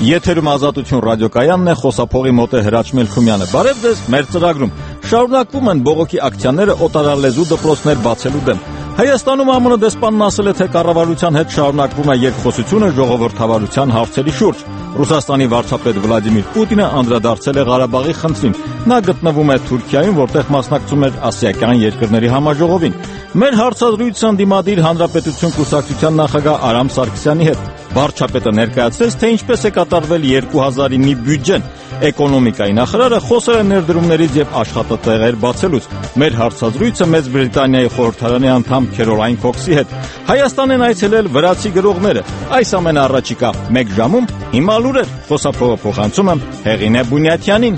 Եթերում Ազատություն ռադիոկայանն է, խոսափողի մոտ է Հրաչ Մելքումյանը։ Բարև ձեզ, մեր ծրագրում շարունակվում են բողոքի ակցիաները օտարալեզու դպրոցներ բացելու դեմ։ Հայաստանում ԱՄՆ դեսպանն ասել է, թե կառավարության հետ շարունակվում է երկխոսությունը ժողովրդավարության հարցերի շուրջ։ Ռուսաստանի վարչապետ Վլադիմիր Պուտինը անդրադարձել է Ղարաբաղի խնդրին։ Նա գտնվում է Թուրքիայում, որտեղ մասնակցում էր ասիական երկրների համաժողովին։ Մեր հարցազրույցն դիմադիր Հանրապետություն կուսակցության նախագահ Արամ Սարգսյանի հետ։ Վարչապետը ներկայացրեց, թե ինչպես է կատարվել 2009-ի բյուջեն։ Էկոնոմիկայի նախարարը խոսել է ներդրումներից եւ աշխատատեղեր բացելուց։ Մեր հարցազրույցը Մեծ Բրիտանիայի խորհրդարանի անդամ Քերոլայն Քոքսի հետ։ Հայաստան են այցելել վրացի գրողները։ Այս ամենը առաջիկա 1 ժամում հիմա լուրեր։ Խոսափողը փոխանցում եմ Հեղինե Բունյաթյանին։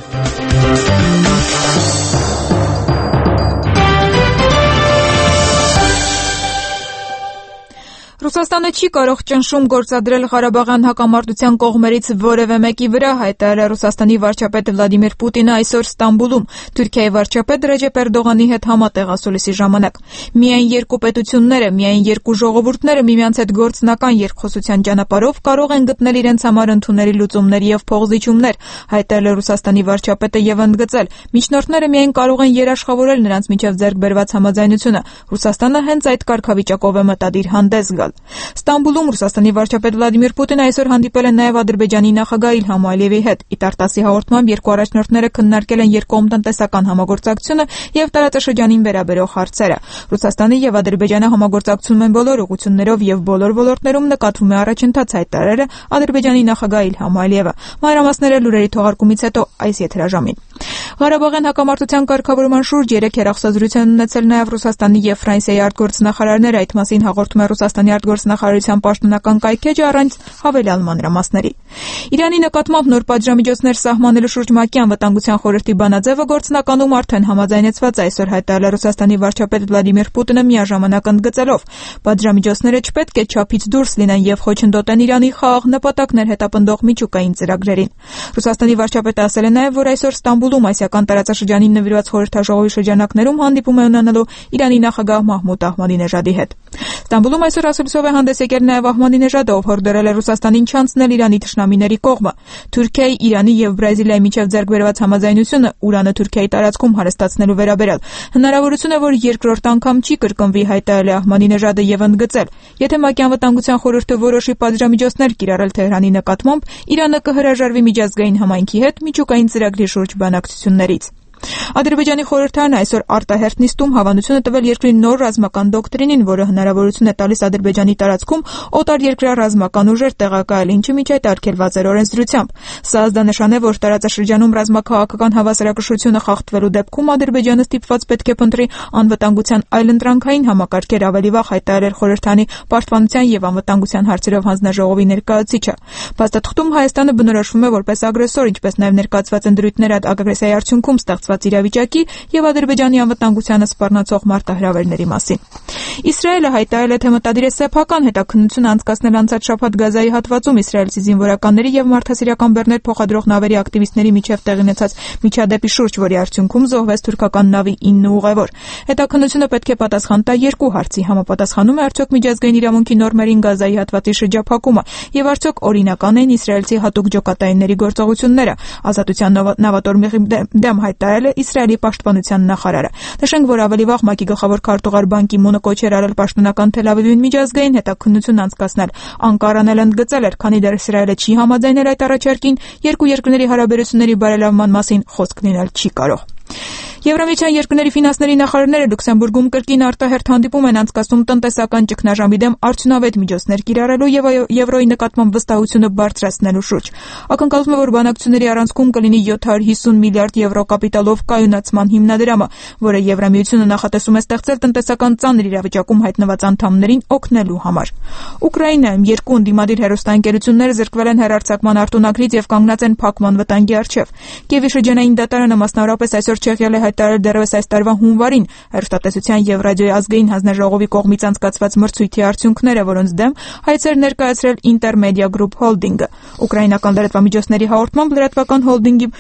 Ռուսաստանը չի կարող ճնշում գործադրել Ղարաբաղյան հակամարտության կողմերից որևէ մեկի վրա, հայտարարել է Ռուսաստանի վարչապետ Վլադիմիր Պուտինը այսօր Ստամբուլում Թուրքիայի վարչապետ Ռեջեփ Էրդողանի հետ համատեղ ասուլիսի ժամանակ։ Միայն երկու պետությունները, միայն երկու ժողովուրդները միմյանց հետ գործնական երկխոսության ճանապարհով կարող են գտնել իրենց համար ընդունելի լուծումներ եւ փոխզիջումներ, հայտարարել է Ռուսաստանի վարչապետը եւ ընդգծել. միջնորդները միայն կարող են երաշխավորել նրանց միջև ձեռք բերված համաձայնությունը։ Ռուսաստանը հենց այդ կարգավիճակով է մտադիր հանդես գալ։ Ստամբուլում Ռուսաստանի վարչապետ Վլադիմիր Պուտինը այսօր հանդիպել է նաև Ադրբեջանի նախագահ Իլհամ Ալիևի հետ։ Իտարտասի հաղորդմամբ երկու առաջնորդները քննարկել են երկկողմ տնտեսական համագործակցությունը եւ տարածաշրջանին վերաբերող հարցերը։ Ռուսաստանը եւ Ադրբեջանը համագործակցում են բոլոր ուղղություններով եւ բոլոր ոլորտներում նկատվում է առաջընթաց, հայտարարել է Ադրբեջանի նախագահ Իլհամ Ալիևը։ Մանրամասները լուրերի թողարկումից հետո այս եթերաժամին։ Ղարաբաղյան հակամարտության կարգավորման շուրջ 3 հեռախոսազրույց են ունեցել նաև Ռուսաստանի եւ Ֆրանսիայի արտգործնախարարները, այդ մասին հաղորդում է Ռուսաստանի արտգործնախարարության պաշտոնական կայքեջը առանց հավելյալ մանրամասների։ Իրանի նկատմամբ նոր պատժամիջոցներ սահմանելու շուրջ ՄԱԿ-ի անվտանգության խորհրդի բանաձևը գործնականում արդեն համաձայնեցված է, այսօր հայտարարել է Ռուսաստանի վարչապետ Վլադիմիր Պուտինը միաժամանակ ընդգծելով. պատժամիջոցները չպետք է չափից դուրս լինեն եւ խոչընդոտեն Իրանի խաղաղ նպատակներ հետապնդող միջուկային ծրագրերին։ Ռուսաստանի վարչապետը ասել է նաև, որ այսօր Ստամբուլում ասիական տարածաշրջանին նվիրված խորհրդաժողովի շրջանակներում հանդիպում է ունենալու Իրանի նախագահ Մահմուդ Ահմադինեժադի հետ։ Ստամբուլում այսօր ասուլիսով է հանդես եկել նաև Ահմադինեժադը, ով հորդորել է Ռուսաստանին չանցնել Իրանի թշնամիների կողմը։ Թուրքիայի, Իրանի եւ Բրազիլիայի միջև ձեռք բերված համաձայնությունը Ուրանը Թուրքիայի տարածքում հարստացնելու վերաբերյալ հնարավորություն է, որ երկրորդ անգամ չի կրկնվի, հայտարարել է Ահմադինեժադը եւ ընդգծել. եթե ՄԱԿ-ի անվտանգության խորհուրդը որոշի պատժամիջոցներ կիրառել Թեհրանի նկատմամբ, Իրանը կհրաժարվի միջազգային համայնքի հետ միջուկային ծրագրի շուրջ բանակցություններից։ Ադրբեջանի խորհրդարանը այսօր արտահերթ նիստում հավանություն է տվել երկրի նոր ռազմական դոկտրինին, որը հնարավորություն է տալիս Ադրբեջանի տարածքում օտարերկրյա ռազմական ուժեր տեղակայել, ինչը մինչ այդ արգելված էր օրենսդրությամբ։ Սա ազդանշան է, որ տարածաշրջանում ռազմաքաղաքական հավասարակշռությունը խախտվելու դեպքում Ադրբեջանը ստիպված պետք է փնտրի անվտանգության այլընտրանքային համակարգեր, ավելի վաղ հայտարարել խորհրդարանի պաշտպանության եւ անվտանգության հարցերով հանձնաժողովի ներկայացուցիչը։ Փաստաթղթում Հայաստանը բնորոշվում է որպես ագրեսոր, ինչպես նաև ներկայացված են դրույթներ ագրեսիայի արդյունքում ստեղծված իրավիճակի եւ Ադրբեջանի անվտանգությանը սպառնացող մարտահրավերների մասին։ Իսրայելը հայտարարել է, թե մտադիր է սեփական հետաքննություն անցկացնել անցած շաբաթ Գազայի հատվածում իսրայելցի զինվորականների եւ մարդասիրական բեռներ փոխադրող նավերի ակտիվիստների միջև տեղի ունեցած միջադեպի շուրջ, որի արդյունքում զոհվեց թուրքական նավի 9 ուղևոր։ Հետաքննությունը պետք է պատասխան տա երկու հարցի. համապատասխանում է արդյոք միջազգային իրավունքի նորմերին Գազայի հատվածի շրջափակումը եւ արդյոք օրինական են իսրայելցի հատուկ ջոկատայինների գործողությունները։ Ազատության նավատորմի դեմ հայտարարել է Իսրայելի պաշտպանության նախարարը։ Նշենք, որ ավելի վաղ ՄԱԿ-ի գլխավոր քարտուղար Բան Կի Մունը կոչ էր արել պաշտոնական Թել Ավիվին միջազգային հետաքննություն անցկացնել։ Անկարանն էլ ընդգծել էր, քանի դեռ Իսրայելը չի համաձայնել այդ առաջարկին, երկու երկրների հարաբերությունների բարելավման մասին խոսք լինել չի կարող։ Եվրամիության երկրների ֆինանսների նախարարները Լյուքսեմբուրգում կրկին արտահերթ հանդիպում են անցկացնում տնտեսական ճգնաժամի դեմ արդյունավետ միջոցներ կիրառելու եւ եվրոյի նկատմամբ վստահությունը բարձրացնելու շուրջ։ Ակնկալվում է, որ բանակցությունների առանցքում կլինի 750 միլիարդ եվրո կապիտալով կայունացման հիմնադրամը, որը Եվրամիությունը նախատեսում է ստեղծել տնտեսական ծանր իրավիճակում հայտնված անդամներին օգնելու համար։ Ուկրաինայում երկու ընդդիմադիր հեռուստաընկերություններ զրկվել են հեռարձակման արտոնագրից եւ կանգնած են փակման վտանգի առջեւ։ Կիևի շրջանային դատարանը մասնավորապես այսօր չեղյալ է հայտարարել դեռևս այս տարվա հունվարին հեռուստատեսության եւ ռադիոյի ազգային հանձնաժողովի կողմից անցկացված մրցույթի արդյունքները, որոնց դեմ հայցեր ներկայացրել Intermedia Group Holding-ը։ Ուկրաինական լրատվամիջոցների հաղորդմամբ լրատվական հոլդինգի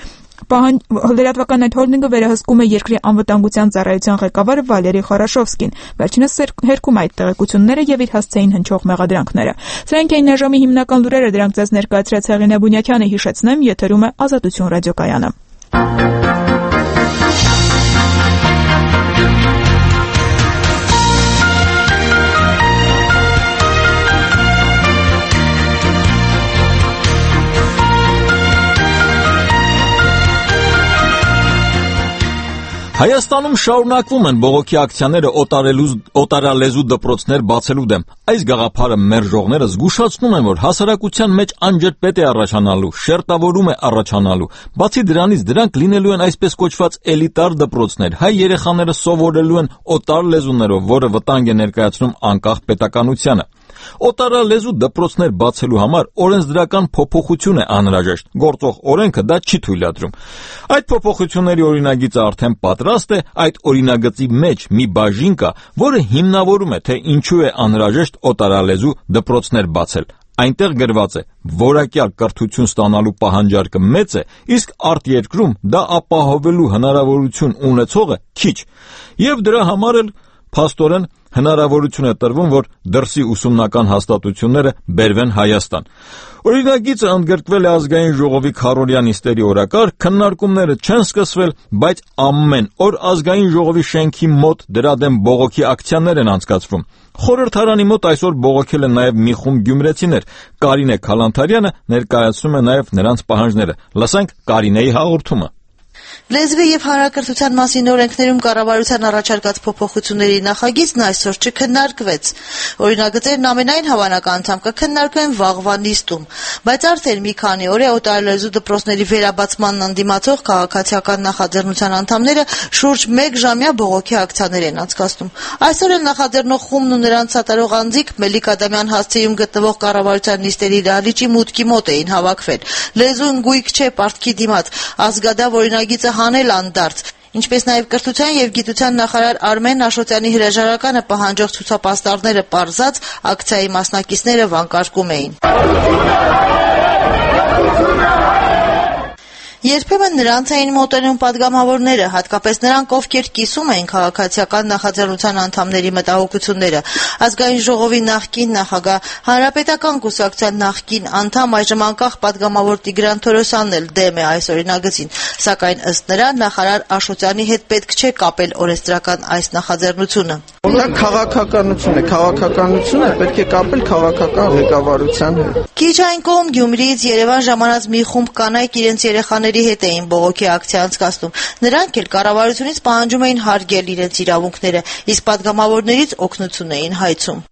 Լրատվական այդ հոլդինգը վերահսկում է երկրի անվտանգության ծառայության ղեկավար Վալերի Խորաշովսկին։ Վերջինս հերքում այդ տեղեկությունները եւ իր հասցեին հնչող մեղադրանքները։ Սրանք էին այժմի հիմնական լուրերը, դրանք ձեզ ներկայացրեց Հեղինե Բունյակյանը, հիշեցնեմ, եթերում է Ազատություն ռադիոկայանը։ Հայաստանում շարունակվում են բողոքի ակցիաները օտարալեզու դպրոցներ բացելու դեմ։ Այս գաղափարը մերժողները զգուշացնում են, որ հասարակության մեջ անջրպետ է առաջանալու, շերտավորում է առաջանալու։ Բացի դրանից, դրանք լինելու են այսպես կոչված էլիտար դպրոցներ։ Հայ երեխաները սովորելու են օտար լեզուներով, որը վտանգ է ներկայացնում անկախ պետականությանը։ Օտարալեզու դպրոցներ բացելու համար օրենսդրական փոփոխություն է անհրաժեշտ։ Գործող օրենքը դա չի թույլատրում։ Այդ փոփոխությունների օրինագիծը արդեն պատրաստ է, այդ օրինագծի մեջ մի բաժին կա, որը հիմնավորում է, թե ինչու է անհրաժեշտ օտարալեզու դպրոցներ բացել։ Այնտեղ գրված է, որակյալ կրթություն ստանալու պահանջարկը մեծ է, իսկ արտերկրում դա ապահովելու հնարավորություն ունեցողը քիչ։ Եվ դրա համար էլ փաստորեն հնարավորություն է տրվում, որ դրսի ուսումնական հաստատությունները բերվեն Հայաստան։ Օրինագիծը ընդգրկվել է ազգային ժողովի քառօրյա նիստերի օրակարգ, քննարկումները չեն սկսվել, բայց ամեն օր ազգային ժողովի շենքի մոտ դրա դեմ բողոքի ակցիաներ են անցկացվում։ Խորհրդարանի մոտ այսօր բողոքել են նաև մի խումբ գյումրեցիներ։ Կարինե Քալանթարյանը ներկայացնում է նաև նրանց պահանջները։ Լսենք Կարինեի հաղորդումը։ Լեզվի եւ հանրակրթության մասին օրենքներում կառավարության առաջարկած փոփոխությունների նախագիծն այսօր չքննարկվեց։ Օրինագծերն ամենայն հավանական անդամ կքննարկվեն վաղվա նիստում, բայց արդեն մի քանի օր է օտարալեզու դպրոցների վերաբացմանն ընդդիմացող քաղաքացիական նախաձեռնության անդամները շուրջ 1 ժամյա բողոքի ակցիաներ են անցկացնում։ Այսօր էլ նախաձեռնող խումբն ու նրանց սատարող անձիկ Մելիք Ադամյան հասցեում գտնվող կառավարության նիստերի դահլիճի մուտքի մոտ էին հավաքվել։ Լեզուն գույք չէ պարտքի դիմաց, ազգադավ օրինագիծը հանել անդարձ, ինչպես նաև կրթության եւ գիտության նախարար Արմեն Աշոտյանի հրաժարականը պահանջող ցուցապաստառները պարզած ակցիայի մասնակիցները վանկարկում էին։ Երբեմն նրանց էին մոտենում падգամավորները, հատկապես նրանք, ովքեր կիսում էին քաղաքացիական նախաձեռնության անդամների մտահոգությունները։ Ազգային ժողովի նախկին նախագահ, հանրապետական կուսակցության նախկին անդամ, այժմ անկախ падգամավոր Տիգրան Թորոսյանն էլ դեմ է այս օրինագծին, սակայն ըստ նրա նախարար Աշոտյանի հետ պետք չէ կապել օրենսդրական այս նախաձեռնությունը։ Դա քաղաքականություն է, քաղաքականությունը պետք է կապել քաղաքական ղեկավարության հետ։ Քիչ այն կողմ Գյումրիից Երևան ժամանած մի խումբ կանայք իրենց երեխաների հետ էին բողոքի ակցիա անցկացնում։ Նրանք էլ կառավարությունից պահանջում էին հարգել իրենց իրավունքները, իսկ падգամավորներից օգնություն էին հայցում։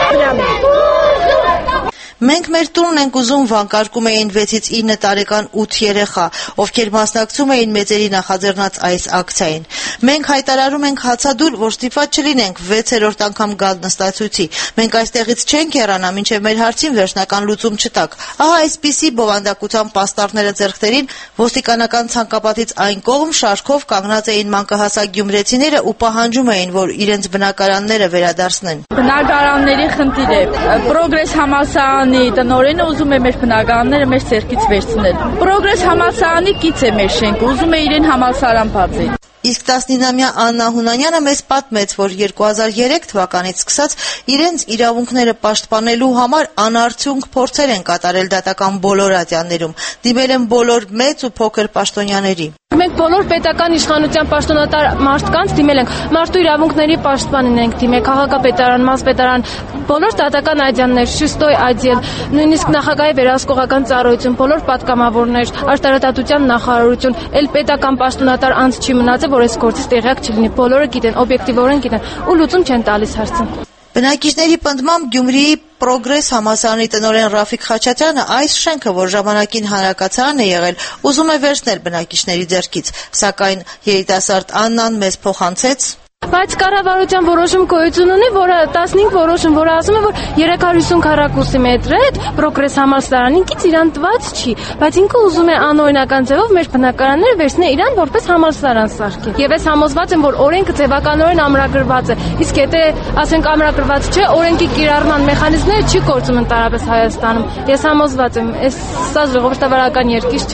Մենք մեր տունն ենք ուզում, վանկարկում էին 6-ից 9 տարեկան 8 երեխա, ովքեր մասնակցում էին մեծերի նախաձեռնած այս ակցիային։ Մենք հայտարարում ենք հացադուլ, որ ստիպված չլինենք 6-րդ անգամ գալ նստացույցի։ Մենք այստեղից չենք հեռանա, մինչև մեր հարցին վերջնական լուծում չտաք։ Ահա այսպիսի բովանդակության պաստառները ձեռքներին ոստիկանական ցանկապատից այն կողմ շարքով կանգնած էին մանկահասակ գյումրեցիները ու պահանջում էին, որ իրենց բնակարանները վերադարձնեն։ Բնակարանների խնդիր է։ Պրոգրես համալսարանի տնօրենը ուզում է մեր բնակարանները մեր ցերքից վերցնել։ Պրոգրես համալսարանի կից է մեր շենքը, ուզում է իրեն համալսարան բացել։ Իսկ 19-ամյա Աննա Հունանյանը մեզ պատմեց, որ 2003 թվականից սկսած իրենց իրավունքները պաշտպանելու համար անարդյունք փորձեր են կատարել դատական բոլոր ատյաններում, դիմել են բոլոր մեծ ու փոքր պաշտոնյաների։ Մենք բոլոր պետական իշխանության պաշտոնատար մարդկանց դիմել ենք, մարդու իրավունքների պաշտպանին ենք դիմել, քաղաքապետարան, մարզպետարան, բոլոր դատական այդյաններ, շուստոյ այդյել, նույնիսկ նախագահի վերահսկողական ծառայություն, բոլոր պատգամավորներ, արտարադատության նախարարություն, էլ պետական պաշտոնատար անձ չի մնացել, որ այս գործից տեղյակ չլինի, բոլորը գիտեն, օբյեկտիվորեն գիտեն, ու լուծում չեն տալիս հարցին։ Բնակիչների պնդմամբ Գյումրիի Պրոգրես համալսարանի տնօրեն Ռաֆիկ Խաչատրյանը այս շենքը, որ ժամանակին հանրակացարան է եղել, ուզում է վերցնել բնակիչների ձեռքից, սակայն երիտասարդ Աննան մեզ փոխանցեց. Բայց կառավարության որոշում գոյություն ունի, որը 15 որոշում, որը ասում է, որ 350 քառակուսի մետր է, Պրոգրես համալսարանին կից իրան տված չի, բայց ինքը ուզում է անօրինական ձևով մեր բնակարանները վերցնել իրան որպես համալսարան սարքի։ Եվ ես համոզված եմ, որ օրենքը ձևականորեն ամրագրված է, իսկ եթե ասենք ամրագրված չէ, օրենքի կիրառման մեխանիզմները չի գործում ընդհանրապես Հայաստանում։ Ես համոզված եմ, սա ժողովրդավարական երկիր չէ։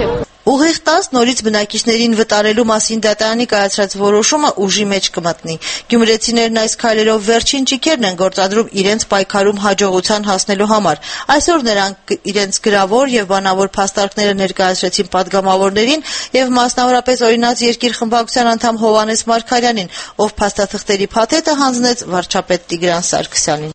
Ուղիղ 10 նորից բնակիչներին վտարելու մասին դատարանի կայացրած որոշումը ուժի մեջ կմտնի։ Գյումրեցիներն այս քայլերով վերջին ճիգերն են գործադրում իրենց պայքարում հաջողության հասնելու համար։ Այսօր նրանք իրենց գրավոր եւ բանավոր փաստարկները ներկայացրեցին падգամավորներին եւ մասնավորապես օրինաց երկիր խմբակցության անդամ Հովհաննես Մարգարյանին, ով փաստաթղթերի փաթեթը հանձնեց վարչապետ Տիգրան Սարգսյանին։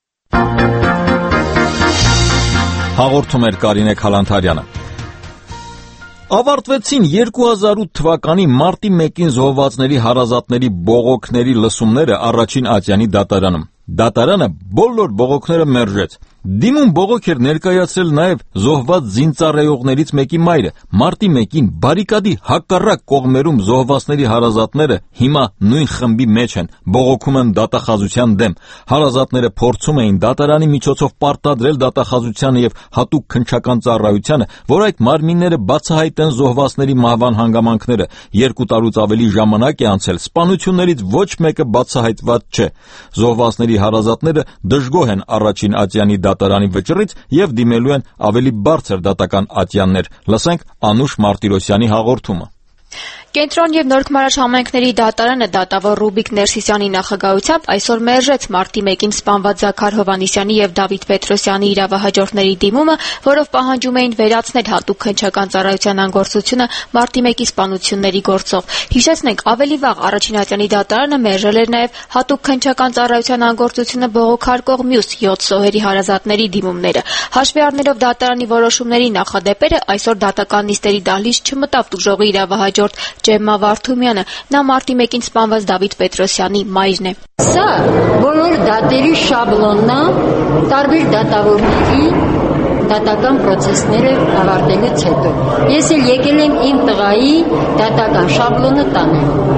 Հաղորդում էր Կարինե Քալանթարյանը։ Ավարտվեցին 2008 թվականի մարտի 1-ին զոհվածների հարազատների բողոքների լսումները առաջին ատյանի դատարանում։ Դատարանը բոլոր բողոքները մերժեց։ Դիմում բողոք էր ներկայացրել նաև զոհված զինծառայողներից մեկի մայրը։ Մարտի 1-ին բարիկադի հակառակ կողմերում զոհվածների հարազատները հիմա նույն խմբի մեջ են, բողոքում են դատախազության դեմ։ Հարազատները փորձում էին դատարանի միջոցով պարտադրել դատախազությանը եւ հատուկ քննչական ծառայությանը, որ այդ մարմինները բացահայտեն զոհվածների մահվան հանգամանքները։ 2 տարուց ավելի ժամանակ է անցել, սպանություններից ոչ մեկը բացահայտված չէ։ Զոհվածների հարազատները դժգոհ են առաջին ատյանի դատարանի վճռից եւ դիմելու են ավելի բարձր դատական ատյաններ։ Լսենք Անուշ Մարտիրոսյանի հաղորդումը։ Կենտրոն եւ Նորքմարաշ համայնքների դատարանը դատավոր Ռուբիկ Ներսիսյանի նախագահությամբ այսօր մերժեց մարտի 1-ին սպանված Զաքար Հովհաննիսյանի եւ Դավիթ Պետրոսյանի իրավահաջորդների դիմումը, որով պահանջում էին վերացնել հատուկ քննչական ծառայության անգործությունը մարտի 1-ի սպանությունների գործով։ Հիշեցնենք, ավելի վաղ առաջին ատյանի դատարանը մերժել էր նաեւ հատուկ քննչական ծառայության անգործությունը բողոքարկող մյուս 7 զոհերի հարազատների դիմումները։ Հաշվի առնելով դատարանի որոշումների նախադեպերը, այսօր դատական նիստերի դահլիճ չմտավ տուժողի իրավահաջորդ Ջեմմա Վարդումյանը, նա մարտի 1-ին սպանված Դավիթ Պետրոսյանի մայրն է։ Սա բոլոր դատերի շաբլոնն է, տարբեր դատավորների դատական process-ները ավարտելուց հետո։ Ես էլ եկել եմ իմ տղայի դատական շաբլոնը տանելու։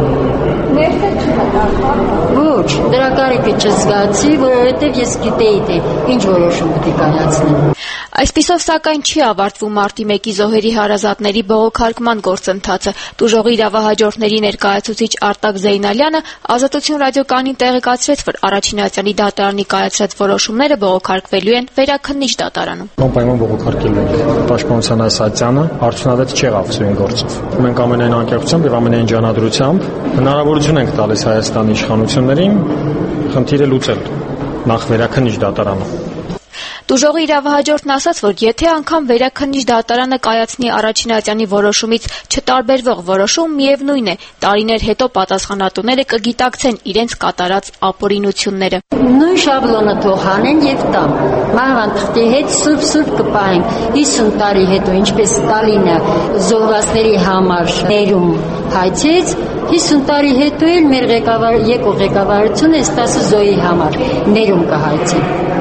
Ոչ, դրա կարիքը չզգացի, որովհետև ես գիտեի, թե ինչ որոշում պետք է կայացնեմ։ Այսպիսով, սակայն, չի ավարտվում մարտի 1-ի զոհերի հարազատների բողոքարկման գործընթացը։ Տուժողի իրավահաջորդների ներկայացուցիչ Արտակ Զեյնալյանը Ազատություն ռադիոկայանին տեղեկացրեց, որ առաջին ատյանի դատարանի կայացրած որոշումները բողոքարկվելու են վերաքննիչ դատարանում։ Անպայման բողոքարկել ենք պաշտպանության այս ատյանը արդյունավետ չեղավ սույն գործով։ Մենք ամենայն անկեղծությամբ եւ ամենայն ջանադրությամբ հնարավորություն ենք տալիս Հայաստանի իշխանություններին խնդիրը լուծել նախ վերաքննիչ դատարանում։ Տուժողի իրավահաջորդն ասաց, որ եթե անգամ վերաքննիչ դատարանը կայացնի առաջին ատյանի որոշումից չտարբերվող որոշում, միևնույն է, տարիներ հետո պատասխանատուները կգիտակցեն իրենց կատարած ապօրինությունները։ Նույն շաբլոնը թող հանեն եւ տան։ Մանավանդ թղթի հետ սուրբ կպահենք 50 տարի հետո, ինչպես Ստալինը զոհվածների համար ներում հայցեց, 50 տարի հետո էլ մեր ղեկավարությունը այս 10 զոհի համար ներում կհայցի։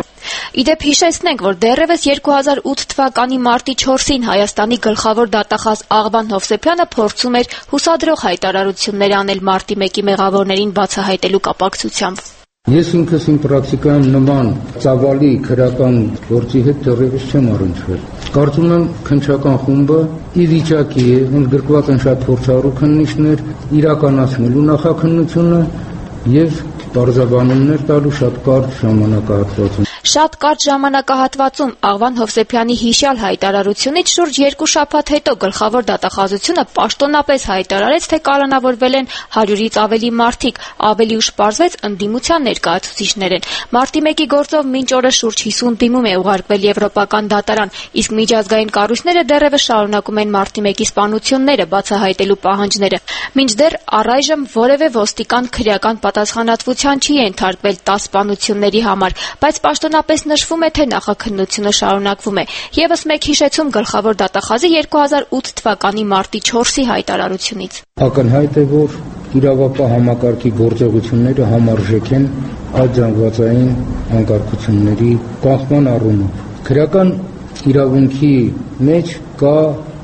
Իդեպ հիշեցնենք, որ դեռևս 2008 թվականի մարտի 4-ին Հայաստանի գլխավոր դատախազ Աղբան Հովսեփյանը փորձում էր հուսադրող հայտարարություններ անել մարտի 1-ի մեղավորներին բացահայտելու կապակցությամբ։ Ես ինքս իմ պրակտիկայում նման ծավալի քրական գործի հետ դեռևս չեմ առնչվել։ Կարծում եմ քննչական խումբը ի վիճակի է, ընդգրկված են շատ փորձառու քննիչներ, իրականացնելու նախաքննությունը եւ բարձաբանումներ տալու շատ կարճ ժամանակահատվածում։ Շատ կարճ ժամանակահատվածում Աղվան Հովսեփյանի հիշյալ հայտարարությունից շուրջ 2 շաբաթ հետո գլխավոր դատախազությունը պաշտոնապես հայտարարեց, թե կալանավորվել են 100-ից ավելի մարդիկ, ավելի ուշ պարզվեց ընդդիմության ներկայացուցիչներ են։ Մարտի 1-ի գործով մինչ օրս շուրջ 50 դիմում է ուղարկվել Եվրոպական դատարան, իսկ միջազգային կառույցները դեռևս շարունակում են մարտի 1-ի սպանությունները բացահայտելու պահանջները։ Մինչդեռ առայժմ որևէ ոստիկան քրեական պատասխանատվության չի ենթարկվել 10 սպանությունների համար, բայց պաշտոնապես նշվում է, թե նախաքննությունը շարունակվում է։ Եվս մեկ հիշեցում գլխավոր դատախազի 2008 թվականի մարտի 4-ի հայտարարությունից։ Ակնհայտ է, որ իրավապահ համակարգի գործողությունները համարժեք են այդ զանգվածային անկարգությունների կանխման առումով։ Քրեական իրավունքի մեջ կա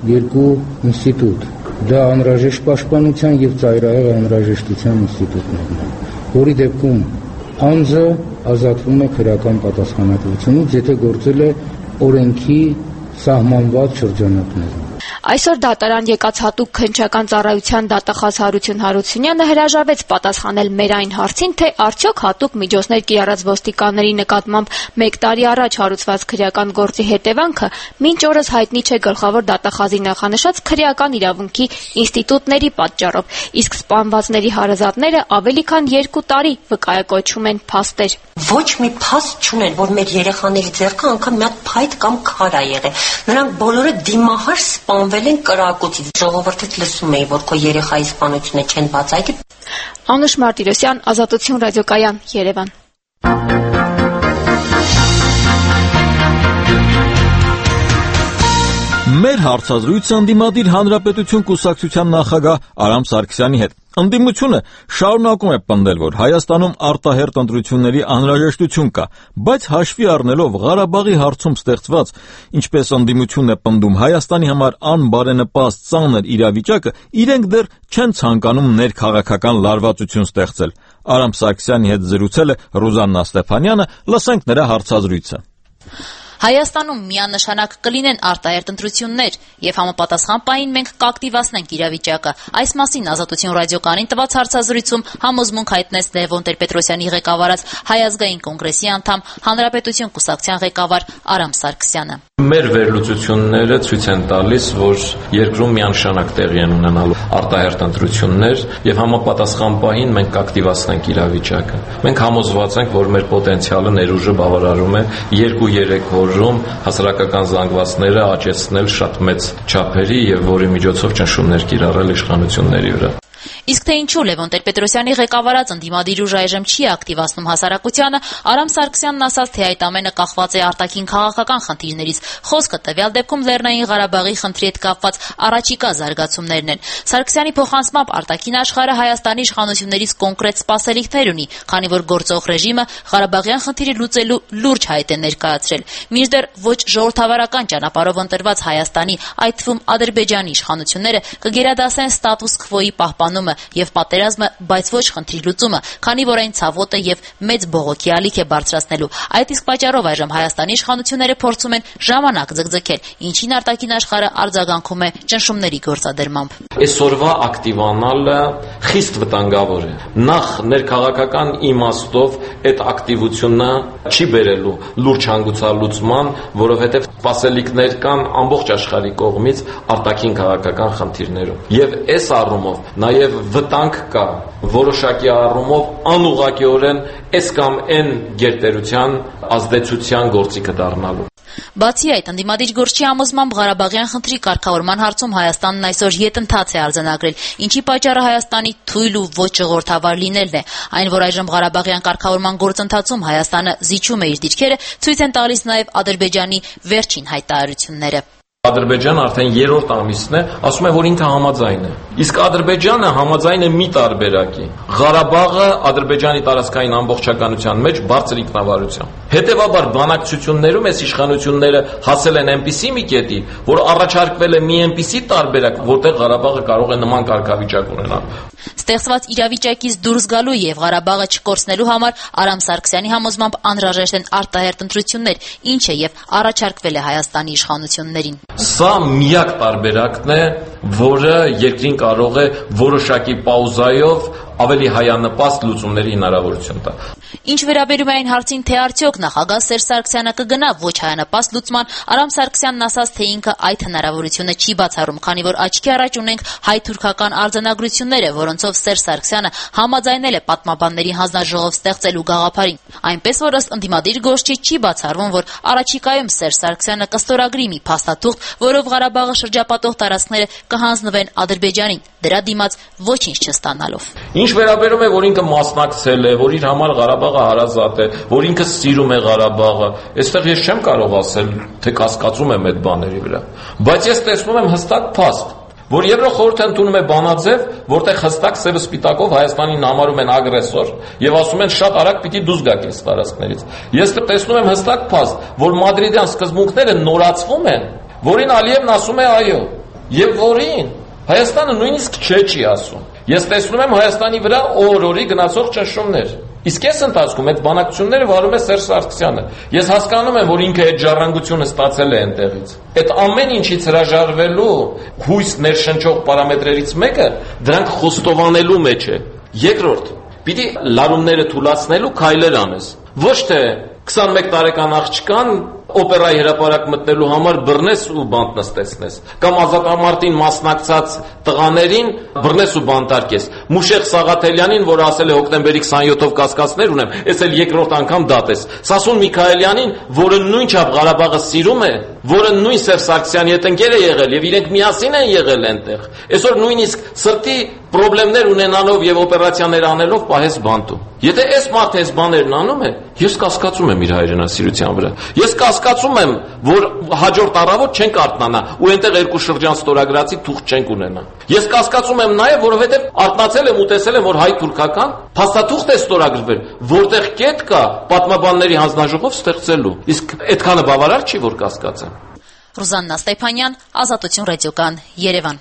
2 ինստիտուտ։ Դա անհրաժեշտ պաշտպանության եւ ծայրահեղ անհրաժեշտության ինստիտուտներն են, որի դեպքում անձը ազատվում է քրեական պատասխանատվությունից, եթե գործել է օրենքի սահմանված շրջանակներում։ Այսօր դատարան եկած հատուկ քննչական ծառայության դատախազ Հարություն Հարությունյանը հրաժարվեց պատասխանել մեր այն հարցին, թե արդյոք հատուկ միջոցներ կիրառած ոստիկանների նկատմամբ 1 տարի առաջ հարուցված քրեական գործի հետևանքը մինչ օրս հայտնի չէ գլխավոր դատախազի նախանշած քրեական իրավունքի ինստիտուտների պատճառով, իսկ սպանվածների հարազատները ավելի քան 2 տարի վկայակոչում են փաստեր։ Ոչ մի փաստ չունեն, որ մեր երեխաների ձեռքը անգամ մի հատ փայտ կամ քար է եղել։ Նրանք բոլորը դիմահար սպանվել են կրակոցից։ Ժողովուրդը լսում էի, որ քո երեխայի սպանությունը չեն բացայտի։ Անուշ Մարտիրոսյան, Ազատություն ռադիոկայան, Երևան։ Մեր հարցազրույցը ընդդիմադիր Հանրապետություն կուսակցության նախագահ Արամ Սարգսյանի հետ։ Ընդդիմությունը շարունակում է պնդել, որ Հայաստանում արտահերթ ընտրությունների անհրաժեշտություն կա, բայց հաշվի առնելով Ղարաբաղի հարցում ստեղծված, ինչպես ընդդիմությունն է պնդում, Հայաստանի համար անբարենպաստ ծանր իրավիճակը, իրենք դեռ չեն ցանկանում ներքաղաքական լարվածություն ստեղծել։ Արամ Սարգսյանի հետ զրուցել է Ռուզաննա Ստեփանյանը, լսենք նրա հարցազրույցը։ Հայաստանում միանշանակ կլինեն արտահերթ ընտրություններ եւ համապատասխան պահին մենք կակտիվացնենք իրավիճակը։ Այս մասին Ազատություն ռադիոկայանին տված հարցազրույցում համոզմունք հայտնեց Լևոն Տեր-Պետրոսյանի ղեկավարած Հայ ազգային կոնգրեսի անդամ Հանրապետություն կուսակցության ղեկավար Արամ Սարգսյանը։ Մեր վերլուծությունները ցույց են տալիս, որ երկրում միանշանակ տեղի են ունենալու արտահերթ ընտրություններ եւ համապատասխան պահին մենք կակտիվացնենք իրավիճակը։ Մենք համոզված ենք, որ մեր պոտենցիալը ներուժը բավարարում է 2-3 օրում հասարակական զանգվածները աճեցնել շատ մեծ չափերի եւ որի միջոցով ճնշումներ կիրառել իշխանությունների վրա։ Իսկ թե ինչու Լևոն Տեր-Պետրոսյանի ղեկավարած ընդդիմադիր ուժ այժմ չի ակտիվացնում հասարակությանը, Արամ Սարգսյանն ասաց, թե այդ ամենը կախված է արտաքին քաղաքական խնդիրներից։ Խոսքը տվյալ դեպքում Լեռնային Ղարաբաղի խնդրի հետ կապված առաջիկա զարգացումներն են։ Սարգսյանի փոխանցմամբ արտաքին աշխարհը Հայաստանի իշխանություններից կոնկրետ սպասելիքներ ունի, քանի որ գործող ռեժիմը Ղարաբաղյան խնդիրը լուծելու լուրջ հայտ է ներկայացրել։ Մինչդեռ ոչ ժողովրդավարական ճանապարհով ընտրված Հայաստանի, այդ թվում Ադրբեջանի իշխանությունները կգերադասեն ստատուս քվոյի պահպանումը եւ պատերազմը, բայց ոչ խնդրի լուծումը, քանի որ այն ցավոտը եւ մեծ բողոքի ալիք է բարձրացնելու։ Այդ իսկ պատճառով այժմ Հայաստանի իշխանությունները փորձում են ժամանակ ձգձգել, ինչին արտաքին աշխարհը արձագանքում է ճնշումների գործադրմամբ։ Այսօրվա ակտիվանալը խիստ վտանգավոր է։ Նախ ներքաղաքական իմաստով այդ ակտիվությունը չի բերելու լուրջ հանգուցալուծման, որովհետեւ սպասելիքներ կան ամբողջ աշխարհի կողմից արտաքին քաղաքական խնդիրներում։ Եվ այս առումով նաեւ վտանգ կա որոշակի առումով անուղղակիորեն այս կամ այն գերտերության ազդեցության գործիքը դառնալու։ Բացի այդ, ընդդիմադիր գործչի համոզմամբ Ղարաբաղյան խնդրի կարգավորման հարցում Հայաստանն այսօր ետընթաց է արձանագրել, ինչի պատճառը Հայաստանի թույլ ու ոչ ժողովրդավար լինելն է։ Այն, որ այժմ Ղարաբաղյան կարգավորման գործընթացում Հայաստանը զիջում է իր դիրքերը, ցույց են տալիս նաև Ադրբեջանի վերջին հայտարարությունները։ Ադրբեջանը արդեն 3-րդ ամիսն է, ասում է, որ ինքը համաձայն է։ Իսկ Ադրբեջանը համաձայն է մի տարբերակի։ Ղարաբաղը Ադրբեջանի տարածքային ամբողջականության մեջ բարձր ինքնավարությամբ։ Հետևաբար բանակցություններում այս իշխանությունները հասել են այնպիսի մի կետի, որ առաջարկվել է մի այնպիսի տարբերակ, որտեղ Ղարաբաղը կարող է նման կարգավիճակ ունենալ։ Ստեղծված իրավիճակից դուրս գալու եւ Ղարաբաղը չկորցնելու համար Արամ Սարգսյանի համոզմամբ անհրաժեշտ են արտահերթ ընտրություններ, ինչը եւ առաջարկվել է Հայաստանի իշխանություններին։ Սա միակ տարբերակն է, որը երկրին կարող է որոշակի պաուզայով ավելի հայանպաստ լուծումների հնարավորություն տա։ Ինչ վերաբերում է այն հարցին, թե արդյոք նախագահ Սերժ Սարգսյանը կգնա ոչ հայանպաստ լուծման, Արամ Սարգսյանն ասաց, թե ինքը այդ հնարավորությունը չի բացառում, քանի որ աչքի առաջ ունենք հայ-թուրքական արձանագրությունները, որոնցով Սերժ Սարգսյանը համաձայնել է պատմաբանների հանձնաժողով ստեղծելու գաղափարին։ Այնպես որ ըստ ընդդիմադիր գործչի չի բացառվում, որ առաջիկայում Սերժ Սարգսյանը կստորագրի մի փաստաթուղթ, որով Ղարաբաղը շրջապատող տարածքները կհանձնվեն Ադրբեջանին, դրա դիմաց ոչինչ չստանալով։ Ինչ վերաբերում է, որ ինքը մասնակցել է, որ իր համար Ղարաբաղը հարազատ է, որ ինքը սիրում է Ղարաբաղը, այստեղ ես չեմ կարող ասել, թե կասկածում եմ այդ բաների վրա, բայց ես տեսնում եմ հստակ փաստ, որ Եվրոխորհուրդը ընդունում է բանաձև, որտեղ հստակ սևը սպիտակով Հայաստանին համարում են ագրեսոր եւ ասում են շատ արագ պիտի դուրս գաք այս տարածքներից։ Ես տեսնում եմ հստակ փաստ, որ մադրիդյան սկզբունքները նորացվում են, որին Ալիևն ասում է այո, եւ որին Հայաստանը նույնիսկ չի ասում։ Ես տեսնում եմ Հայաստանի վրա օր-օրի գնացող ճնշումներ։ Իսկ այս ընթացքում այդ բանակցությունները վարում է Սերժ Սարգսյանը։ Ես հասկանում եմ, որ ինքը այդ ժառանգությունը ստացել է այնտեղից։ Այդ ամեն ինչից հրաժարվելու հույս ներշնչող պարամետրերից մեկը դրանք խոստովանելու մեջ է։ Երկրորդ, պիտի լարումները թուլացնելու քայլեր անես։ Ոչ թե 21 տարեկան աղջկան օպերայի հրապարակ մտնելու համար բռնես ու բանտ նստեցնես, կամ ազատամարտին մասնակցած տղաներին բռնես ու բանտարկես։ Մուշեղ Սաղաթելյանին, որ ասել է հոկտեմբերի 27-ով կասկածներ ունեմ, ես էլ երկրորդ անգամ դատես։ Սասուն Միքայելյանին, որը նույնչափ Ղարաբաղը սիրում է, որը նույն Սերժ Սարգսյանի հետ ընկեր է եղել եւ իրենք միասին են եղել այնտեղ։ Այսօր նույնիսկ սրտի պրոբլեմներ ունենալով եւ օպերացիաներ անելով պահես բանտում։ Եթե այս մարդը այս բաներն անում է, ես կասկածում եմ իր հայրենասիրության վրա։ Ես կասկածում եմ, որ հաջորդ առավոտ չենք արթնանա ու այնտեղ երկու շրջան ստորագրացի թուղթ չենք ունենա։ Ես կասկածում եմ նաեւ, որովհետեւ արթնացել եմ ու տեսել եմ, որ հայ-թուրքական փաստաթուղթ է ստորագրվել, որտեղ կետ կա պատմաբանների հանձնաժողով ստեղծելու։ Իսկ այդքանը բավարար չի, որ կասկածեմ։ Ռուզաննա Ստեփանյան, Ազատություն ռադիոկան, Երևան։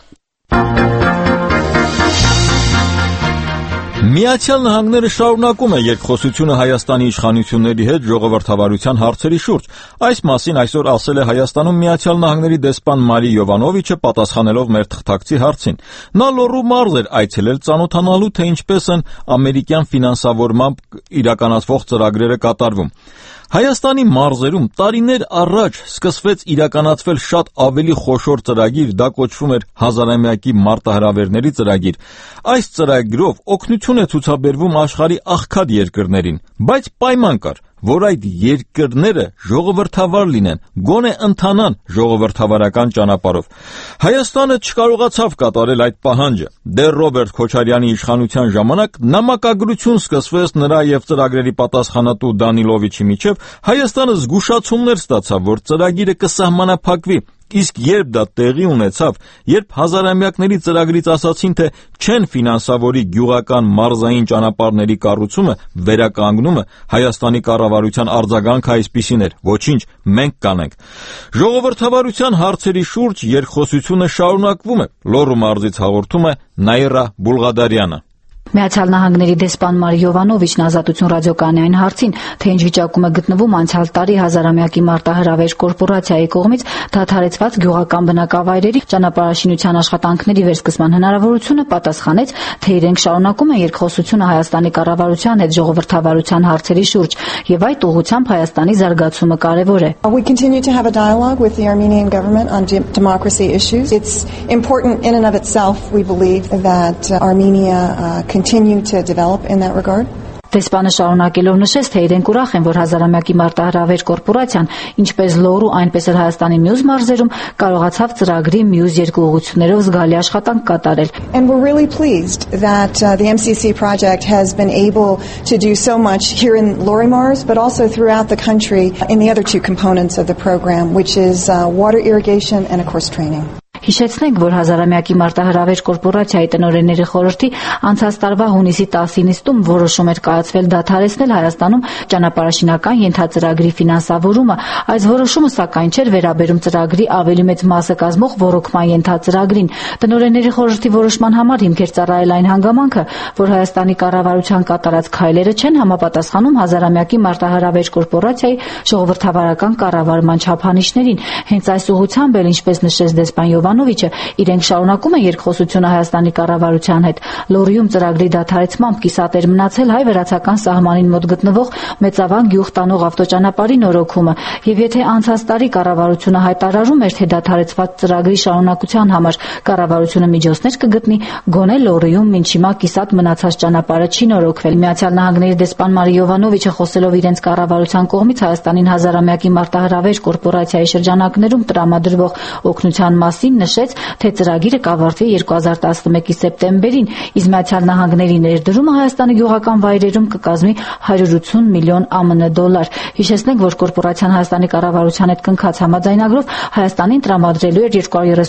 Միացյալ Նահանգները շարունակում է երկխոսությունը Հայաստանի իշխանությունների հետ ժողովրդավարության հարցերի շուրջ։ Այս մասին այսօր ասել է Հայաստանում Միացյալ Նահանգների դեսպան Մարի Յովանովիչը, պատասխանելով մեր թղթակցի հարցին։ Նա Լոռու մարզ էր այցելել ծանոթանալու, թե ինչպես են ամերիկյան ֆինանսավորմամբ իրականացվող ծրագրերը կատարվում։ Հայաստանի մարզերում տարիներ առաջ սկսվեց իրականացվել շատ ավելի խոշոր ծրագիր, դա կոչվում էր հազարամյակի մարտահրավերների ծրագիր։ Այս ծրագրով օգնություն է ցուցաբերվում աշխարհի աղքատ երկրներին, բայց պայման կար, որ այդ երկրները ժողովրդավար լինեն, գոնե ընթանան ժողովրդավարական ճանապարհով։ Հայաստանը չկարողացավ կատարել այդ պահանջը։ Դեռ Ռոբերտ Քոչարյանի իշխանության ժամանակ նամակագրություն սկսվեց նրա եւ ծրագրերի պատասխանատու Դանիլովիչի միջև։ Հայաստանը զգուշացումներ ստացավ, որ ծրագիրը կսահմանափակվի։ Իսկ երբ դա տեղի ունեցավ, երբ հազարամյակների ծրագրից ասացին, թե չեն ֆինանսավորի գյուղական մարզային ճանապարհների կառուցումը, վերականգնումը, Հայաստանի կառավարության արձագանքը այսպիսին էր. ոչինչ, մենք կանենք։ Ժողովրդավարության հարցերի շուրջ երկխոսությունը շարունակվում է։ Լոռու մարզից հաղորդում է Նաիրա Բուլղադարյանը։ Միացյալ Նահանգների դեսպան Մարի Յովանովիչն Ազատություն ռադիոկայանի այն հարցին, թե ինչ վիճակում է գտնվում անցյալ տարի հազարամյակի մարտահրավեր կորպորացիայի կողմից դադարեցված գյուղական բնակավայրերի ճանապարհաշինության աշխատանքների վերսկսման հնարավորությունը, պատասխանեց, թե իրենք շարունակում են երկխոսությունը Հայաստանի կառավարության հետ ժողովրդավարության հարցերի շուրջ եւ այդ ուղղությամբ Հայաստանի զարգացումը կարեւոր է։ We continue to have a dialogue with the Armenian government on democracy issues. It's important in and of itself, we believe, that Armenia continue to develop in that regard. Դեսպանը շարունակելով նշեց, թե իրենք ուրախ են, որ հազարամյակի մարտահրավեր կորպորացիան, ինչպես Լոռու, այնպես էլ Հայաստանի մյուս մարզերում կարողացավ ծրագրի մյուս երկու ուղղություններով զգալի աշխատանք կատարել։ And we're really pleased that the MCC project has been able to do so much here in Lorry Mars, but also throughout the country in the other two components of the program, which is water irrigation and, of course, training. Հիշեցնենք, որ հազարամյակի մարտահրավեր կորպորացիայի տնօրենների խորհրդի անցած տարվա հունիսի 10-ին նիստում որոշում էր կայացվել դադարեցնել Հայաստանում ճանապարհաշինական ենթածրագրի ֆինանսավորումը։ Այս որոշումը սակայն չէր վերաբերում ծրագրի ավելի մեծ մասը կազմող ոռոգման ենթածրագրին։ Տնօրենների խորհրդի որոշման համար հիմք էր ծառայել այն հանգամանքը, որ Հայաստանի կառավարության կատարած քայլերը չեն համապատասխանում հազարամյակի մարտահրավեր կորպորացիայի ժողովրդավարական կառավարման չափանիշներին։ Հենց այս ուղղությամբ էլ, ինչպես նշեց դեսպան Յովանովիչը, իրենք շարունակում են երկխոսությունը Հայաստանի կառավարության հետ։ Լոռիում ծրագրի դադարեցմամբ կիսատեր մնացել հայ-վրացական սահմանին մոտ գտնվող Մեծավան գյուղ տանող ավտոճանապարհի նորոգումը, եւ եթե անցած տարի կառավարությունը հայտարարում էր, թե դադարեցված ծրագրի շարունակության համար կառավարությունը միջոցներ կգտնի, գոնե Լոռիում մինչ հիմա կիսատ մնացած ճանապարհը չի նորոգվել։ Միացյալ Նահանգների դեսպան Մարի Յովանովիչը խոսելով իրենց կառավարության կողմից Հայաստանին հազարամյակի մարտահրավեր կորպորացիայի շրջանակներում տրամադրվող օգնության մասին նշեց, թե ծրագիրը կավարտվի 2011-ի սեպտեմբերին, իսկ Միացյալ Նահանգների ներդրումը Հայաստանի գյուղական վայրերում կկազմի 180 միլիոն ԱՄՆ դոլար։ Հիշեցնենք, որ կորպորացիան Հայաստանի կառավարության հետ կնքած համաձայնագրով Հայաստանին տրամադրելու էր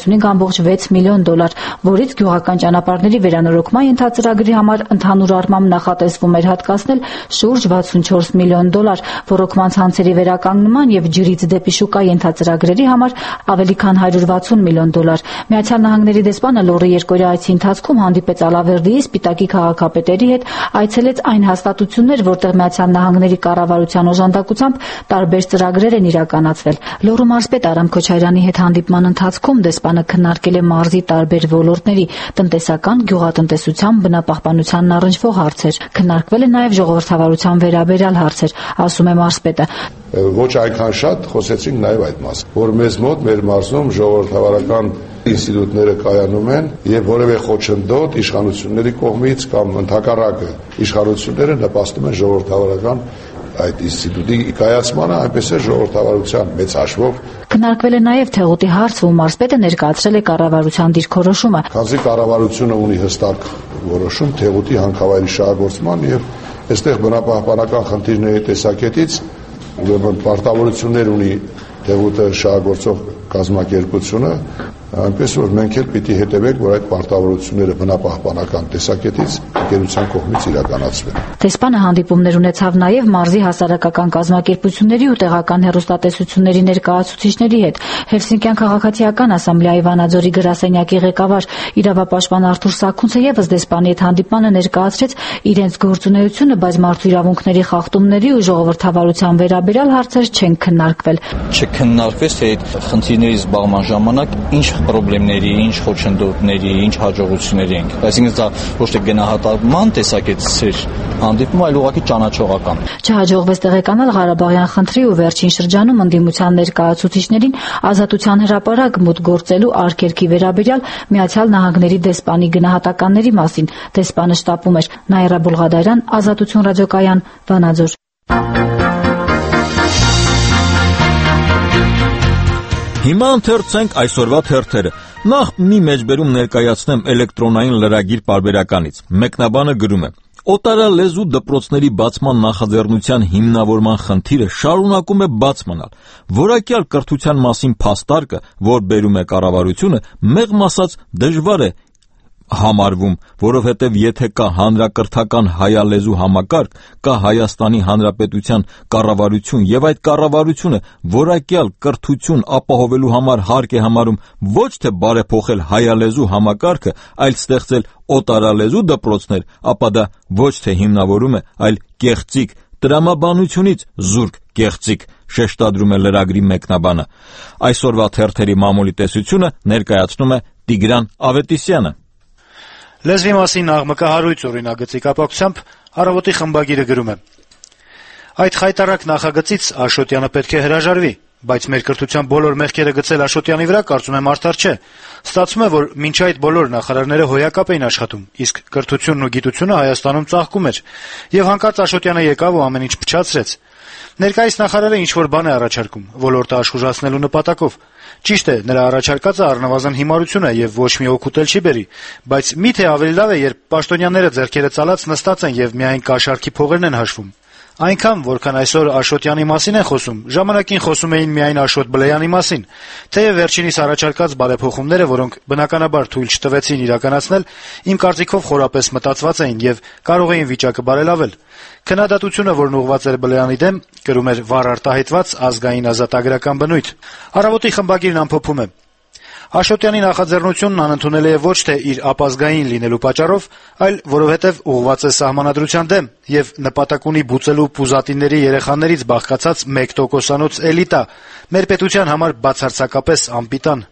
235.6 միլիոն դոլար, որից գյուղական ճանապարհների վերանորոգման ենթածրագրի համար ընդհանուր առմամբ նախատեսվում էր հատկացնել շուրջ 64 միլիոն դոլար, ոռոգման ցանցերի վերականգնման եւ ջրից դեպի շուկա ենթածրագրերի համար ավելի քան 160 միլիոն $100. Միացյալ Նահանգների դեսպանը լոռի երկօրյա այցի ընթացքում հանդիպեց Ալավերդիի Սպիտակի քաղաքապետերի հետ, այցելեց այն հաստատություններ, որտեղ Միացյալ Նահանգների կառավարության օժանդակությամբ տարբեր ծրագրեր են իրականացվել։ Լոռու մարզպետ Արամ Քոչարյանի հետ հանդիպման ընթացքում դեսպանը քննարկել է մարզի տարբեր ոլորտների տնտեսական, գյուղատնտեսության, բնապահպանությանն առնչվող հարցեր։ Քննարկվել է նաև ժողովրդավարության վերաբերյալ հարցեր, ասում է մարզպետը։ Ոչ այնքան շատ խոսեցինք նաև այդ մասը, որ մեզ մոտ մեր մարզում ժողովրդավարական ինստիտուտները կայանում են եւ որևէ խոչընդոտ իշխանությունների կողմից կամ ընդհակառակը իշխանությունները նպաստում են ժողովրդավարական այդ ինստիտուտի կայացմանը, այնպես է ժողովրդավարության մեծ հաշվով։ Քննարկվել է նաև Թեղուտի հարցը, ու մարզպետը ներկայացրել է կառավարության դիրքորոշումը։ Քանզի կառավարությունը ունի հստակ որոշում Թեղուտի հանքավայրի շահագործման եւ այստեղ բնապահպանական խնդիրների տեսակետից ուրեմն պարտավորություններ ունի Թեղուտը շահագործող կազմակերպությունը, այնպես որ մենք էլ պիտի հետևենք, որ այդ պարտավորությունները բնապահպանական տեսակետից ընկերության կողմից իրականացվեն։ Դեսպանը հանդիպումներ ունեցավ նաև մարզի հասարակական կազմակերպությունների ու տեղական հեռուստատեսությունների ներկայացուցիչների հետ։ Հելսինկյան քաղաքացիական ասամբլեայի Վանաձորի գրասենյակի ղեկավար իրավապաշտպան Արթուր Սաքունցը եւս դեսպանի հետ հանդիպմանը ներկայացրեց իրենց գործունեությունը, բայց մարդու իրավունքների խախտումների ու ժողովրդավարության վերաբերյալ հարցեր չեն քննարկվել։ Չքննարկվեց, թե այդ խնդիրների զբաղման ժամանակ ինչ խնդիրների, ինչ խոչընդոտների, ինչ հաջողությունների ենք։ Այսինքն դա ոչ թե գնահատական տեսակետից էր հանդիպումը, այլ ուղղակի ճանաչողական։ Չհաջողվեց տեղեկանալ Ղարաբաղյան խնդրի ու վերջին շրջանում ընդդիմության ներկայացուցիչներին ազատության հրապարակ մուտք գործելու արգելքի վերաբերյալ Միացյալ Նահանգների դեսպանի գնահատականների մասին։ Դեսպանը շտապում էր։ Նաիրա Բուլղադարյան, Ազատություն ռադիոկայան, Վանաձոր։ Հիմա ընթերցենք այսօրվա թերթերը։ Նախ մի մեջբերում ներկայացնեմ էլեկտրոնային լրագիր պարբերականից։ Մեկնաբանը գրում է. Օտարալեզու դպրոցների բացման նախաձեռնության հիմնավորման խնդիրը շարունակում է բաց մնալ։ Որակյալ կրթության մասին փաստարկը, որ բերում է կառավարությունը, մեղմ ասած դժվար է համարվում, որովհետև եթե կա հանրակրթական հայալեզու համակարգ, կա Հայաստանի Հանրապետության կառավարություն եւ այդ կառավարությունը որակյալ կրթություն ապահովելու համար հարկ է համարում ոչ թե բարեփոխել հայալեզու համակարգը, այլ ստեղծել օտարալեզու դպրոցներ, ապա դա ոչ թե հիմնավորում է, այլ կեղծիք, տրամաբանությունից զուրկ կեղծիք, շեշտադրում է լրագրի մեկնաբանը։ Այսօրվա թերթերի մամուլի տեսությունը ներկայացնում է Տիգրան Ավետիսյանը։ Լեզվի մասին աղմկահարույց օրինագծի կապակցությամբ «Առավոտի» խմբագիրը գրում է. Այդ խայտառակ նախագծից Աշոտյանը պետք է հրաժարվի, բայց մեր կրթության բոլոր մեղքերը գցել Աշոտյանի վրա կարծում եմ արդար չէ։ Ստացվում է, որ մինչ այդ բոլոր նախարարները հոյակապ էին աշխատում, իսկ կրթությունն ու գիտությունը Հայաստանում ծաղկում էր, եւ հանկարծ Աշոտյանը եկավ ու ամեն ինչ փչացրեց։ Ներկայիս նախարարը ինչ-որ բան է առաջարկում, ոլորտը աշխուժացնելու նպատակով։ Ճիշտ է, նրա առաջարկածը առնվազն հիմարություն է եւ ոչ մի օգուտ էլ չի բերի, բայց միթե ավելի լավ է, երբ պաշտոնյաները ձեռքերը ցալած նստած են եւ միայն կաշառքի փողերն են հաշվում։ Այնքան, որքան այսօր Աշոտյանի մասին են խոսում, ժամանակին խոսում էին միայն Աշոտ Բլեյանի մասին, թեև վերջինիս առաջարկած բարեփոխումները, որոնք բնականաբար թույլ չտվեցին իրականացնել, իմ կարծիքով խորապես մտածված էին եւ կարող էին վիճակը բարելավել։ Քննադատությունը, որն ուղղված էր Բլեյանի դեմ, կրում էր վառ արտահայտված ազգային ազատագրական բնույթ։ Առավոտի խմբագիրն ամփոփում է. Աշոտյանի նախաձեռնությունն անընդունել է ոչ թե իր ապազգային լինելու պատճառով, այլ որովհետև ուղղված է սահմանադրության դեմ եւ նպատակ ունի բուծելու պուզատիների երեխաներից բաղկացած 1%-անոց էլիտա, մեր պետության համար բացարձակապես անպիտան։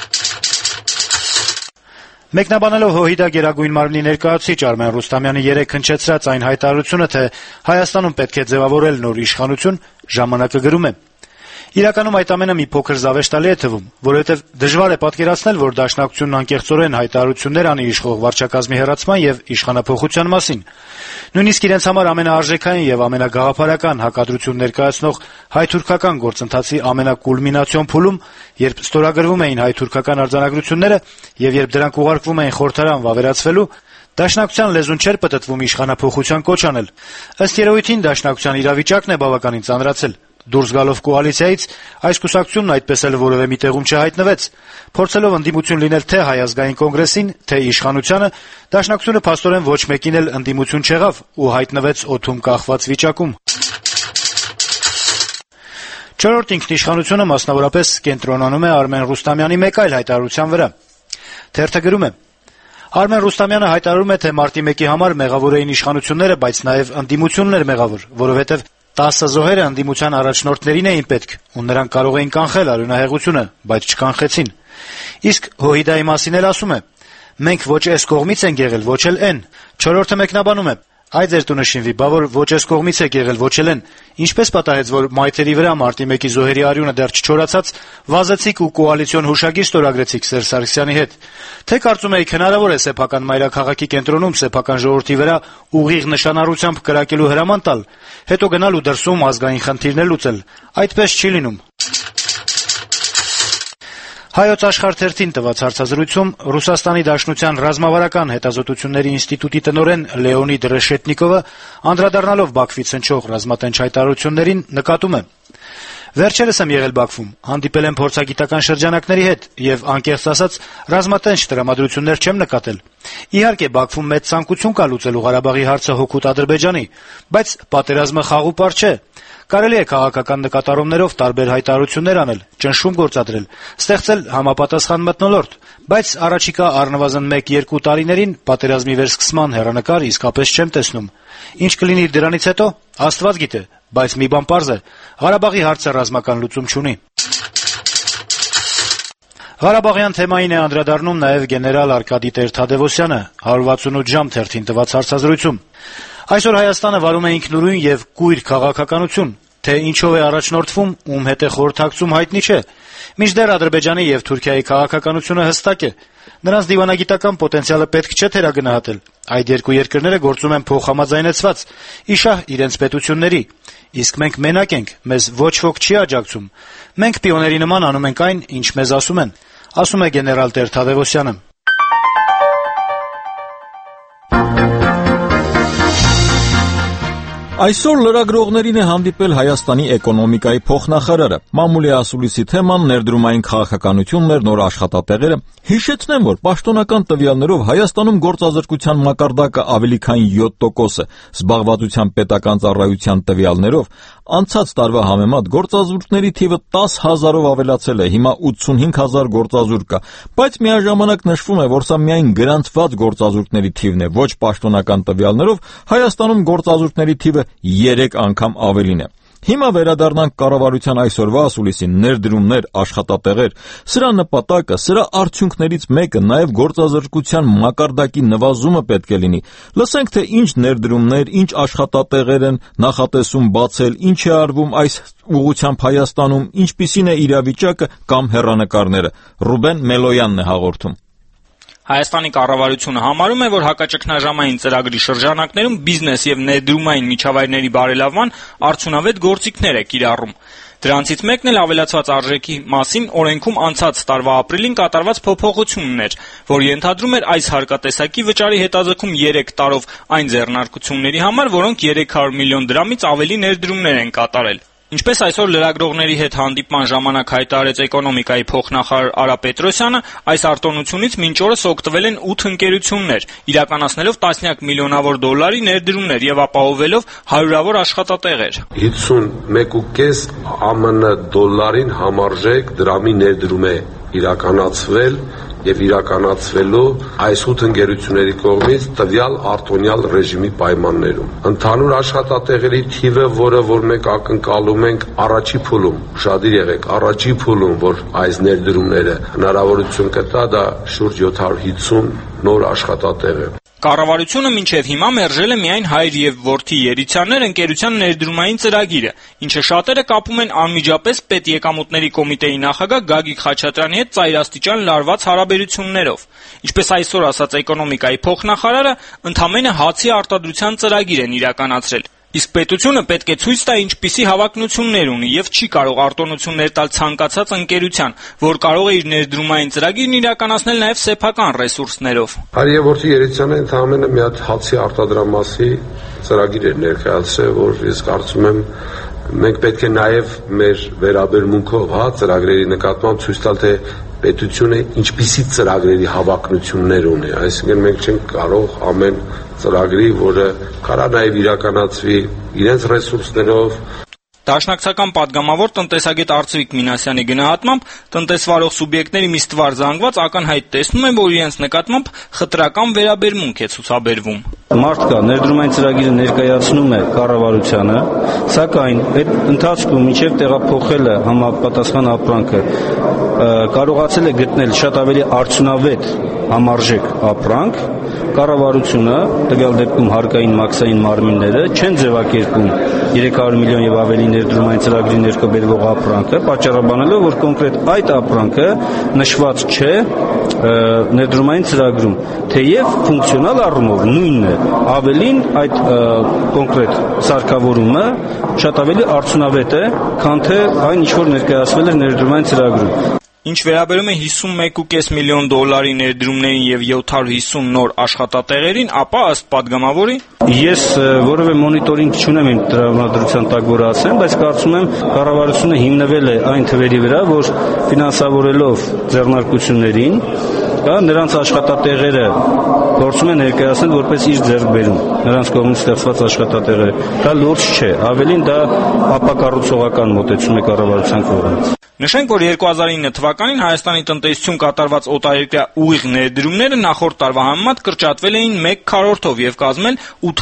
Մեկնաբանելով ՀՅԴ Գերագույն մարմնի ներկայացուցիչ Արմեն Ռուստամյանի երեկ հնչեցրած այն հայտարարությունը, թե Հայաստանում պետք է ձևավորել նոր իշխանություն, ժամանակը գրում է. Իրականում այդ ամենը մի փոքր զավեշտալի է թվում, որովհետև դժվար է պատկերացնել, որ Դաշնակցությունն անկեղծորեն հայտարարություններ անի իշխող վարչակազմի հեռացման եւ իշխանափոխության մասին։ Նույնիսկ իրենց համար ամենաարժեքային եւ ամենագաղափարական հակադրություն ներկայացնող հայ-թուրքական գործընթացի ամենակուլմինացիոն փուլում, երբ ստորագրվում էին հայ-թուրքական արձանագրությունները եւ երբ դրանք ուղարկվում էին խորհրդարան վավերացվելու, Դաշնակցության լեզուն չէր պտտվում իշխանափոխության կոչ անել։ Ըստ երևույթին Դաշնակցության իրավիճակն է բավականին ծանրացել։ Դուրս գալով կոալիցիայից այս կուսակցությունն այդպես էլ որևէ մի տեղում չհայտնվեց։ Փորձելով ընդդիմություն լինել թե Հայ ազգային կոնգրեսին, թե իշխանությանը, Դաշնակցությունը փաստորեն ոչ մեկին էլ ընդդիմություն չեղավ ու հայտնվեց օդում կախված վիճակում։ Չորրորդ ինքնիշխանությունը մասնավորապես կենտրոնանում է Արմեն Ռուստամյանի մեկ այլ հայտարարության վրա։ Թերթը գրում է. Արմեն Ռուստամյանը հայտարարում է, թե մարտի 1-ի համար մեղավոր էին իշխանությունները, բայց նաև ընդդիմությունն էր մեղավոր, որովհետև 10 զոհերը ընդդիմության առաջնորդներին էին պետք, ու նրանք կարող էին կանխել արյունահեղությունը, բայց չկանխեցին։ Իսկ Հոհիդայի մասին էլ ասում է. մենք ոչ այս կողմից ենք եղել, ոչ էլ են։ Չորրորդը մեկնաբանում է. Այ ձեր տունը շինվի, բա որ ոչ այս կողմից եք եղել, ոչ էլ են։ Ինչպես պատահեց, որ մայթերի վրա մարտի 1-ի զոհերի արյունը դեռ չչորացած վազեցիք ու կոալիցիոն հուշագիր ստորագրեցիք Սերժ Սարգսյանի հետ։ Թե կարծում եք հնարավոր է սեփական մայրաքաղաքի կենտրոնում սեփական ժողովրդի վրա ուղիղ նշանառությամբ կրակելու հրաման տալ, հետո գնալ ու դրսում ազգային խնդիրներ լուծել։ Այդպես չի լինում։ Հայոց աշխարհ թերթին տված հարցազրույցում Ռուսաստանի Դաշնության ռազմավարական հետազոտությունների ինստիտուտի տնօրեն Լեոնիդ Ռեշետնիկովը անդրադառնալով Բաքվից հնչող ռազմատենչ հայտարարություններին նկատում է. Վերջերս եմ եղել Բաքվում, հանդիպել եմ փորձագիտական շրջանակների հետ եւ անկեղծ ասած ռազմատենչ տրամադրություններ չեմ նկատել։ Իհարկե Բաքվում մեծ ցանկություն կա լուծելու Ղարաբաղի հարցը հօգուտ Ադրբեջանի, բայց պատերազմը խաղ ու պար չէ։ Կարելի է քաղաքական նկատառումներով տարբեր հայտարարություններ անել, ճնշում գործադրել, ստեղծել համապատասխան մթնոլորտ, բայց առաջիկա առնվազն 1-2 տարիներին պատերազմի վերսկսման հեռանկար իսկապես չեմ տեսնում։ Ինչ կլինի դրանից հետո, Աստված գիտե, բայց մի բան պարզ է. Ղարաբաղի հարցը ռազմական լուծում չունի։ Ղարաբաղյան թեմային է անդրադառնում նաև գեներալ Արկադի Տեր-Թադևոսյանը 168 ժամ թերթին տված հարցազրույցում։ Այսօր Հայաստանը վարում է ինքնուրույն եւ կույր քաղաքականություն, թե ինչով է առաջնորդվում, ում հետ է խորհրդակցում հայտնի չէ։ Մինչդեռ Ադրբեջանի եւ Թուրքիայի քաղաքականությունը հստակ է։ Նրանց դիվանագիտական պոտենցիալը պետք չէ թերագնահատել։ Այդ երկու երկրները գործում են փոխհամաձայնեցված, իշահ իրենց պետությունների։ Իսկ մենք մենակ ենք, մեզ ոչ ոք չի աջակցում։ Մենք պիոների նման անում ենք այն, ինչ մեզ ասում են, ասում է գեներալ Տեր-Թադևոսյանը։ Այսօր լրագրողներին է հանդիպել Հայաստանի էկոնոմիկայի փոխնախարարը։ Մամուլի ասուլիսի թեման ներդրումային քաղաքականությունն էր, նոր աշխատատեղերը։ Հիշեցնեմ, որ պաշտոնական տվյալներով Հայաստանում գործազրկության մակարդակը ավելի քան 7% է։ Զբաղվածության պետական ծառայության տվյալներով անցած տարվա համեմատ գործազուրկների թիվը 10,000-ով ավելացել է, հիմա 85,000 գործազուրկ կա, բայց միաժամանակ նշվում է, որ սա միայն գրանցված գործազուրկների թիվն է, ոչ պաշտոնական տվյալներով Հայաստանում գործազուրկների թիվը 3 անգամ ավելին է։ Հիմա վերադառնանք կառավարության այսօրվա ասուլիսին՝ ներդրումներ, աշխատատեղեր։ Սրա նպատակը, սրա արդյունքներից մեկը նաև գործազրկության մակարդակի նվազումը պետք է լինի։ Լսենք, թե ինչ ներդրումներ, ինչ աշխատատեղեր են նախատեսում բացել, ինչ է արվում այս ուղղությամբ Հայաստանում, ինչպիսին է իրավիճակը կամ հեռանկարները։ Ռուբեն Մելոյանն է հաղորդում։ Հայաստանի կառավարությունը համարում է, որ հակաճգնաժամային ծրագրի շրջանակներում բիզնես եւ ներդրումային միջավայրների բարելավման արդյունավետ գործիքներ է կիրառում։ Դրանցից մեկն էլ ավելացված արժեքի մասին օրենքում անցած տարվա ապրիլին կատարված փոփոխությունն էր, որ ենթադրում էր այս հարկատեսակի վճարի հետաձգում 3 տարով այն ձեռնարկությունների համար, որոնք 300 միլիոն դրամից ավելի ներդրումներ են կատարել։ Ինչպես այսօր լրագրողների հետ հանդիպման ժամանակ հայտարարեց էկոնոմիկայի փոխնախարար Արա Պետրոսյանը, այս արտոնությունից մինչ օրս օգտվել են 8 ընկերություններ, իրականացնելով տասնյակ միլիոնավոր դոլարի ներդրումներ եւ ապահովելով հարյուրավոր աշխատատեղեր։ 51.5 ԱՄՆ դոլարին համարժեք դրամի ներդրում է իրականացվել եւ իրականացվելու այս 8 ընկերությունների կողմից տվյալ արտոնյալ ռեժիմի պայմաններում։ Ընդհանուր աշխատատեղերի թիվը, որը որ մենք ակնկալում ենք առաջի փուլում, ուշադիր եղեք, առաջի փուլում, որ այս ներդրումները հնարավորություն կտա, դա շուրջ 750 նոր աշխատատեղ է։ Կառավարությունը մինչև հիմա մերժել է միայն հայր եւ որդի Երիցյաններ ընկերության ներդրումային ծրագիրը, ինչը շատերը կապում են անմիջապես պետեկամուտների կոմիտեի նախագահ Գագիկ Խաչատրյանի հետ ծայրաստիճան լարված հարաբերություններով։ Ինչպես այսօր ասաց էկոնոմիկայի փոխնախարարը, ընդամենը հացի արտադրության ծրագիր են իրականացրել։ Իսկ պետությունը պետք է ցույց տա ինչպիսի հավակնություններ ունի եւ չի կարող արտոնություններ տալ ցանկացած ընկերության, որ կարող է իր ներդրումային ծրագիրն իրականացնել նաեւ սեփական ռեսուրսներով։ Հայր եւ որդի Երիցյանը ընդամենը մի հատ հացի արտադրամասի ծրագիր էր ներկայացրել, որ ես կարծում եմ մենք պետք է նաեւ մեր վերաբերմունքով ծրագրերի նկատմամբ ցույց տալ, թե պետությունը ինչպիսի ծրագրերի հավակնություններ ունի, այսինքն մենք չենք կարող ամեն ծրագրի, որը կարա նաև իրականացվի իրենց ռեսուրսներով։ Դաշնակցական պատգամավոր տնտեսագետ Արծվիկ Մինասյանի գնահատմամբ տնտեսվարող սուբյեկտների մի ստվար զանգված ակնհայտ տեսնում են, որ իրենց նկատմամբ խտրական վերաբերմունք է ցուցաբերվում։ Մարդկա ներդրումային ծրագիրը ներկայացնում է կառավարությանը, սակայն այդ ընթացքում մինչև տեղափոխելը համապատասխան ապրանքը կարողացել է գտնել շատ ավելի արդյունավետ համարժեք ապրանք, կառավարությունը, տվյալ դեպքում հարկային մաքսային մարմինները չեն ձևակերպում 300 միլիոն եւ ավելի ներդրումային ծրագրի ներքո բերվող ապրանքը, պատճառաբանելով, որ կոնկրետ այդ ապրանքը նշված չէ ներդրումային ծրագրում, թեև ֆունկցիոնալ առումով նույնն է, ավելին այդ կոնկրետ սարքավորումը շատ ավելի արդյունավետ է, քան թե այն, ինչ որ ներկայացվել է ներդրումային ծրագրում։ Ինչ վերաբերում է 51.5 միլիոն դոլարի ներդրումներին եւ 750 նոր աշխատատեղերին, ապա ըստ падգամավորի ես որևէ մոնիտորինգ չունեմ իմ տրամադրության տակ, որ ասեմ, բայց կարծում եմ կառավարությունը հիմնվել է այն թվերի վրա, որ ֆինանսավորելով ձեռնարկություններին, նրանց աշխատատեղերը փորձում է ներկայացնել որպես իր ձեռքբերում, նրանց կողմից ստեղծված աշխատատեղերը։ Դա լուրջ չէ, ավելին դա ապակառուցողական մոտեցում է կառավարության կողմից։ Նշենք, որ 2009 թվականին Հայաստանի տնտեսություն կատարված օտարերկրյա ուղիղ ներդրումները նախորդ տարվա համեմատ կրճատվել էին 1/4-ով եւ կազմել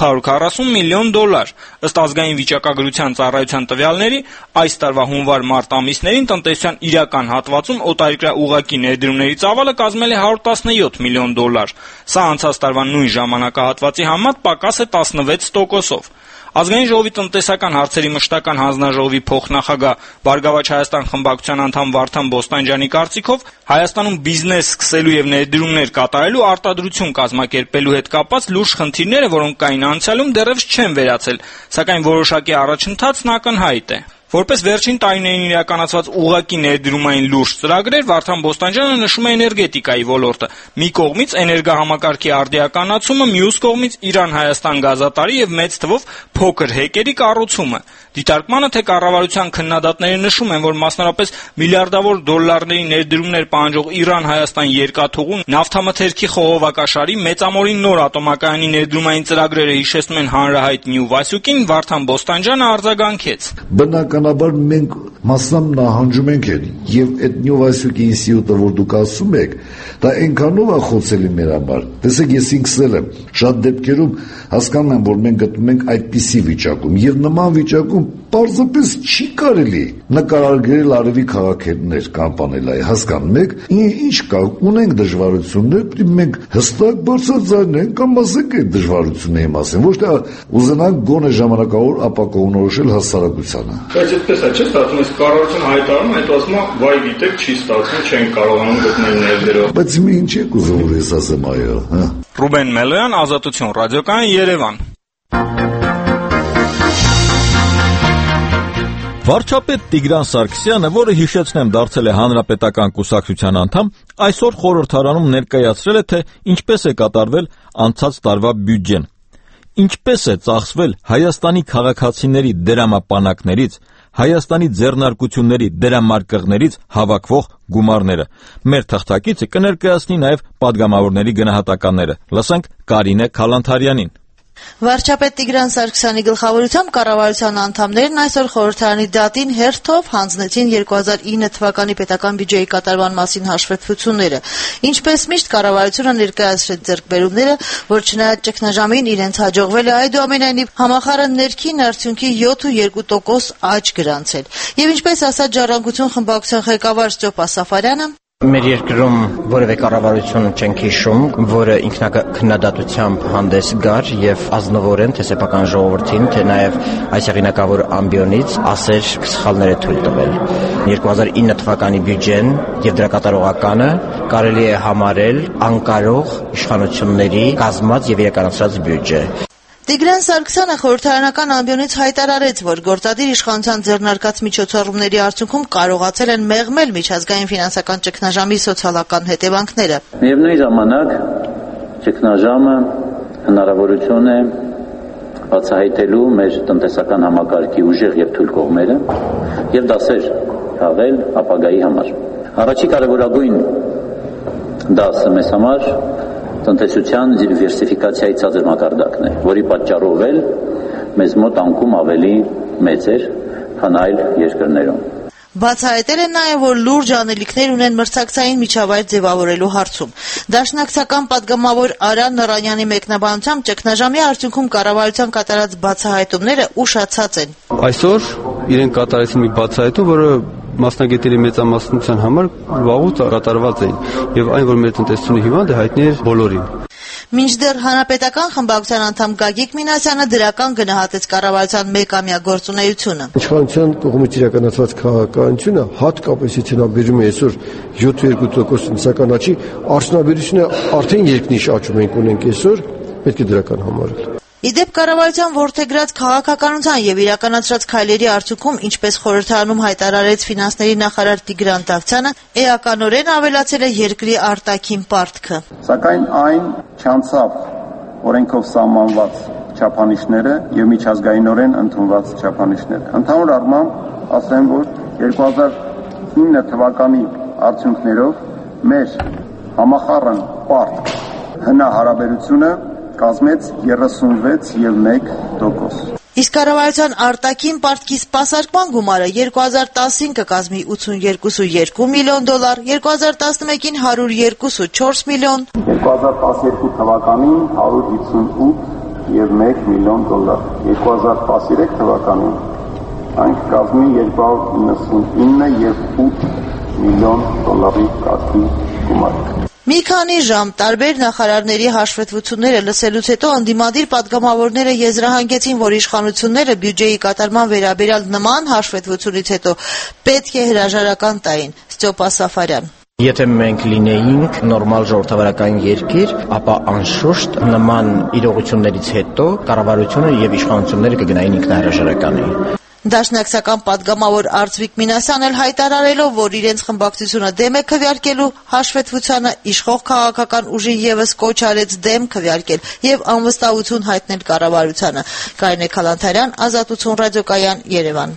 840 միլիոն դոլար։ Ըստ ազգային վիճակագրության ծառայության տվյալների, այս տարվա հունվար-մարտ ամիսներին տնտեսության իրական հատվածում օտարերկրյա ուղղակի ներդրումների ծավալը կազմել է 117 միլիոն դոլար։ Սա անցած տարվա նույն ժամանակահատվածի համեմատ պակաս է 16%-ով։ Ազգային ժողովի տնտեսական հարցերի մշտական հանձնաժողովի փոխնախագահ Բարգավաճ Հայաստան խմբակցության անդամ Վարդան Բոստանջյանի կարծիքով Հայաստանում բիզնես սկսելու եւ ներդրումներ կատարելու արտադրություն կազմակերպելու հետ կապված լուրջ խնդիրները, որոնք կային անցյալում, դեռևս չեն վերացել, սակայն որոշակի առաջընթացն ակնհայտ է։ Որպես վերջին տարիներին իրականացված ուղղակի ներդրումային լուրջ ծրագրեր, Վարդան Բոստանջյանը նշում է էներգետիկայի ոլորտը։ Մի կողմից էներգահամակարգի արդիականացումը, մյուս կողմից Իրան-Հայաստան գազատարի եւ մեծ թվով փոքր հեկերի կառուցումը։ Դիտարկմանը, թե կառավարության քննադատները նշում են, որ մասնավորապես միլիարդավոր դոլարների ներդրումներ պահանջող Իրան-Հայաստան երկաթուղու, նավթամթերքի խողովակաշարի, Մեծամորի նոր ատոմակայանի ներդրումային ծրագրերը հիշեցնում են հանրահայտ Նյու Վասյուկին, Վարդան Բոստանջյանը արձագանքեց։ Բնականաբար մենք մասամբ նահանջում ենք եւ այդ Նյու Վասյուկի ինստիտուտը, որ դուք ասում եք, դա այնքանով է խոցելի մեր համար։ Տեսեք, ես ինքս եմ շատ դեպքերում հասկանում եմ, որ մենք գտնվում ենք այդպիսի վիճակում եւ նման վիճակում պարզապես չի կարելի նկարագրել արևի քաղաքներ կանպանել այ հասկանում եք, ինչ կա, ունենք դժվարություններ, պետք է մենք հստակ բարձրացնենք կամ ասենք այդ դժվարությունների մասին, ոչ թե ուզենանք գոնե ժամանակավոր ապակողնորոշել հասարակությանը։ Բայց այդպես է, չէ՞ ստացվում, այս կառավարությունը հայտարարում է, ասում է, վայ գիտեք, չի ստացվում, չեն կարողանում գտնել ներդրող։ Բայց մի ինչ եք ուզում որ ես ասեմ այո, հա։ Ռուբեն Մելոյան, Ազատություն ռադիոկայան, Երևան։ Վարչապետ Տիգրան Սարգսյանը, որը հիշեցնեմ դարձել է Հանրապետական կուսակցության անդամ, այսօր խորհրդարանում ներկայացրել է, թե ինչպես է կատարվել անցած տարվա բյուջեն։ Ինչպես է ծախսվել Հայաստանի քաղաքացիների դրամապանակներից, Հայաստանի ձեռնարկությունների դրամարկղներից հավաքվող գումարները։ Մեր թղթակիցը կներկայացնի նաև падգամավորների գնահատականները։ Լսենք Կարինե Քալանթարյանին։ Վարչապետ Տիգրան Սարգսյանի գլխավորությամբ կառավարության անդամներն այսօր խորհրդարանի դատին հերթով հանձնեցին 2009 թվականի պետական բյուջեի կատարման մասին հաշվետվությունները։ Ինչպես միշտ կառավարությունը ներկայացրեց ձեռքբերումները, որ չնայած ճգնաժամին իրենց հաջողվել է այդուամենայնիվ համախառն ներքին արդյունքի 7.2% աճ գրանցել։ Եվ ինչպես ասաց Ժառանգություն խմբակցության ղեկավար Ստյոպա Սաֆարյանը, Մեր երկրում որևէ կառավարություն չենք հիշում, որը ինքնակնդատությամբ հանդես գար եւ ազնվորեն թե սեփական ժողովրդին, թե նաեւ այս հեղինակավոր ամբիոնից ասեր սխալներ է թույլ տվել։ 2009 թվականի բյուջեն եւ դրա կատարողականը կարելի է համարել անկարող իշխանությունների կազմած եւ իրականացրած բյուջե։ Տիգրան Սարգսյանը խորհրդարանական ամբիոնից հայտարարեց, որ գործադիր իշխանության ձեռնարկած միջոցառումների արդյունքում կարողացել են մեղմել միջազգային ֆինանսական ճգնաժամի սոցիալական հետևանքները։ Միևնույն ժամանակ ճգնաժամը հնարավորություն է բացահայտելու մեր տնտեսական համակարգի ուժեղ եւ թույլ կողմերը եւ դասեր քաղել ապագայի համար։ Առաջի կարևորագույն դասը մեզ համար տնտեսության դիվերսիֆիկացիայի ցածր մակարդակն է, որի պատճառով էլ մեզ մոտ անկում ավելի մեծ էր, քան այլ երկրներում։ Բացահայտել են նաև, որ լուրջ անելիքներ ունեն մրցակցային միջավայր ձևավորելու հարցում։ Դաշնակցական պատգամավոր Արան Նռանյանի մեկնաբանությամբ ճգնաժամի արդյունքում կառավարության կատարած բացահայտումները ուշացած են։ Այսօր իրենք կատարեցին մի բացահայտում, որը մասնագետների մեծամասնության համար վաղուց կատարված էին, եւ այն, որ մեր տնտեսությունը հիվանդ է, հայտնի է բոլորին։ Մինչդեռ հանրապետական խմբակցության անդամ Գագիկ Մինասյանը դրական գնահատեց կառավարության մեկամյա գործունեությունը։ Իշխանության կողմից իրականացված քաղաքականությունը հատկապես ցենաբերում է այսօր 7.2% տնտեսական աճի, արդյունաբերությունը արդեն երկնիշ աճում ենք ունենք այսօր, պետք է դրական համարել։ Իդեպ կառավարության որդեգրած քաղաքականության եւ իրականացրած քայլերի արդյունքում, ինչպես խորհրդարանում հայտարարեց ֆինանսների նախարար Տիգրան Դավթյանը, էականորեն ավելացել է երկրի արտաքին պարտքը։ Սակայն այն չանցավ օրենքով սահմանված չափանիշները եւ միջազգայինորեն ընդունված չափանիշները։ Ընդհանուր առմամբ ասեմ, որ 2009 թվականի արդյունքներով մեր համախառն պարտք հնարաբերությունը կազմեց 36.1%։ Իսկ կառավարության արտաքին պարտքի սպասարկման գումարը 2010-ին կկազմի 82.2 միլիոն դոլար, 2011-ին 102.4 միլիոն, 2012 թվականին 158.1 միլիոն դոլար, 2013 թվականին այն կկազմի 299.8 միլիոն դոլարի կարգի գումար։ Մի քանի ժամ տարբեր նախարարների հաշվետվությունները լսելուց հետո ընդդիմադիր պատգամավորները եզրահանգեցին, որ իշխանությունները բյուջեի կատարման վերաբերյալ նման հաշվետվությունից հետո պետք է հրաժարական տային։ Ստյոպա Սաֆարյան։ Եթե մենք լինեինք նորմալ ժողովրդավարական երկիր, ապա անշուշտ նման իրողություններից հետո կառավարությունը եւ իշխանությունները կգնային ինքնահրաժարականի։ Դաշնակցական պատգամավոր Արծվիկ Մինասյանն էլ հայտարարելով, որ իրենց խմբակցությունը դեմ է քվեարկելու հաշվետվությանը, իշխող քաղաքական ուժին եւս կոչ արեց դեմ քվեարկել եւ անվստահություն հայտնել կառավարությանը։ Կարինե Քալանթարյան, Ազատություն ռադիոկայան, Երևան։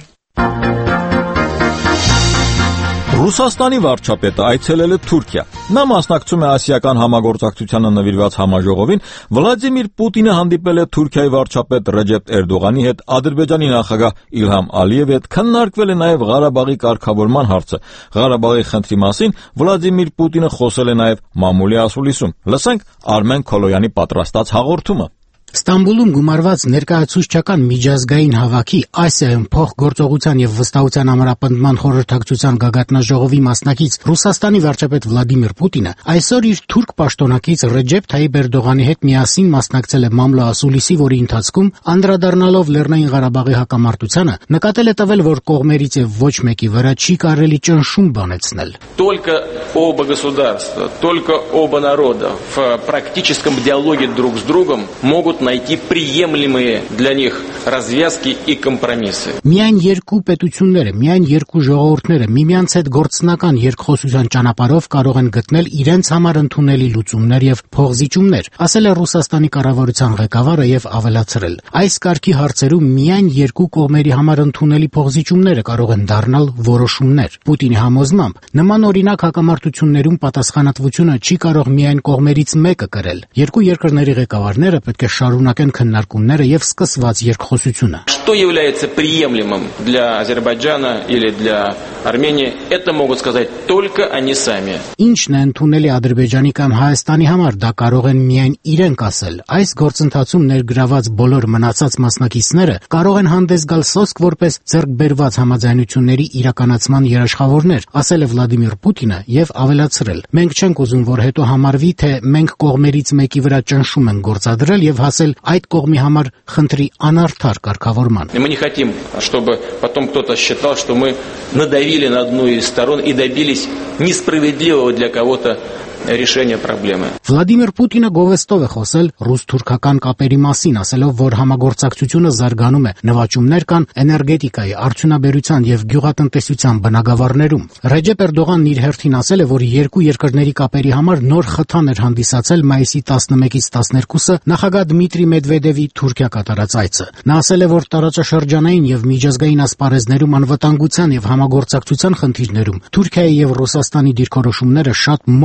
Ռուսաստանի վարչապետը այցելել է Թուրքիա։ Նա մասնակցում է ասիական համագործակցությանը նվիրված համաժողովին։ Վլադիմիր Պուտինը հանդիպել է Թուրքիայի վարչապետ Ռեջեփ Էրդողանի հետ, Ադրբեջանի նախագահ Իլհամ Ալիևի հետ, քննարկվել է նաև Ղարաբաղի կարգավորման հարցը։ Ղարաբաղի խնդրի մասին Վլադիմիր Պուտինը խոսել է նաև մամուլի ասուլիսում։ Լսենք Արմեն Քոլոյանի պատրաստած հաղորդումը։ Ստամբուլում գումարված ներկայացուցչական միջազգային հավաքի Ասիայում փոխգործողության եւ վստահության ամրապնդման խորհրդակցության գագաթնաժողովի մասնակից Ռուսաստանի վարչապետ Վլադիմիր Պուտինը այսօր իր թուրք պաշտոնակից Ռեջեփ Թայիփ Էրդողանի հետ միասին մասնակցել է մամլո ասուլիսի, որի ընթացքում անդրադառնալով Լեռնային Ղարաբաղի հակամարտությանը նկատել է տվել, որ կողմերից եւ ոչ մեկի վրա չի կարելի ճնշում բանեցնել։ Только оба государства, только оба народа в практическом диалоге друг с другом могут найти приемлемые для них развязки и компромиссы. Միայն երկու պետությունները, միայն երկու ժողովուրդները միմյանց հետ գործնական երկխոսության ճանապարհով կարող են գտնել իրենց համար ընդունելի լուծումներ եւ փոխզիջումներ, ասել է Ռուսաստանի կառավարության ղեկավարը եւ ավելացրել. այս կարգի հարցերում միայն երկու կողմերի համար ընդունելի փոխզիջումները կարող են դառնալ որոշումներ։ Պուտինի համոզմամբ նման օրինակ հակամարտություններում պատասխանատվությունը չի կարող միայն կողմերից մեկը կրել։ Երկու երկրների ղեկավարները պետք է շարունակեն քննարկումները եւ սկսված երկխոսությունը։ Что является приемлемым для Азербайджана или для Армении, это могут сказать только они сами. Ինչն է ընդունելի Ադրբեջանի կամ Հայաստանի համար, դա կարող են միայն իրենք ասել։ Այս գործընթացում ներգրաված բոլոր մնացած մասնակիցները կարող են հանդես գալ սոսկ որպես ձեռքբերված համաձայնությունների իրականացման երաշխավորներ, ասել է Վլադիմիր Պուտինը եւ ավելացրել. մենք չենք ուզում, որ հետո համարվի, թե մենք կողմերից մեկի վրա ճնշում ենք գործադրել եւ հասել այդ կողմի համար խնդրի անարդար կարգավորման։ Мы не хотим, чтобы потом кто-то считал, что мы надавили на одну из сторон и добились несправедливого для кого-то решения проблемы. Վլադիմիր Պուտինը գովեստով է խոսել ռուս-թուրքական կապերի մասին, ասելով, որ համագործակցությունը զարգանում է, նվաճումներ կան էներգետիկայի, արդյունաբերության եւ գյուղատնտեսության բնագավառներում։ Ռեջեփ Էրդողանն իր հերթին ասել է, որ երկու երկրների կապերի համար նոր խթան էր հանդիսացել մայիսի 11-ից 12-ը նախագահ Դմիտրի Մեդվեդևի Թուրքիա կատարած այցը։ Նա ասել է, որ տարածաշրջանային եւ միջազգային ասպարեզներում անվտանգության եւ համագործակցության խնդիրներում Թուրքիայի եւ Ռուսաստանի դիրքորոշումները շատ մոտ են։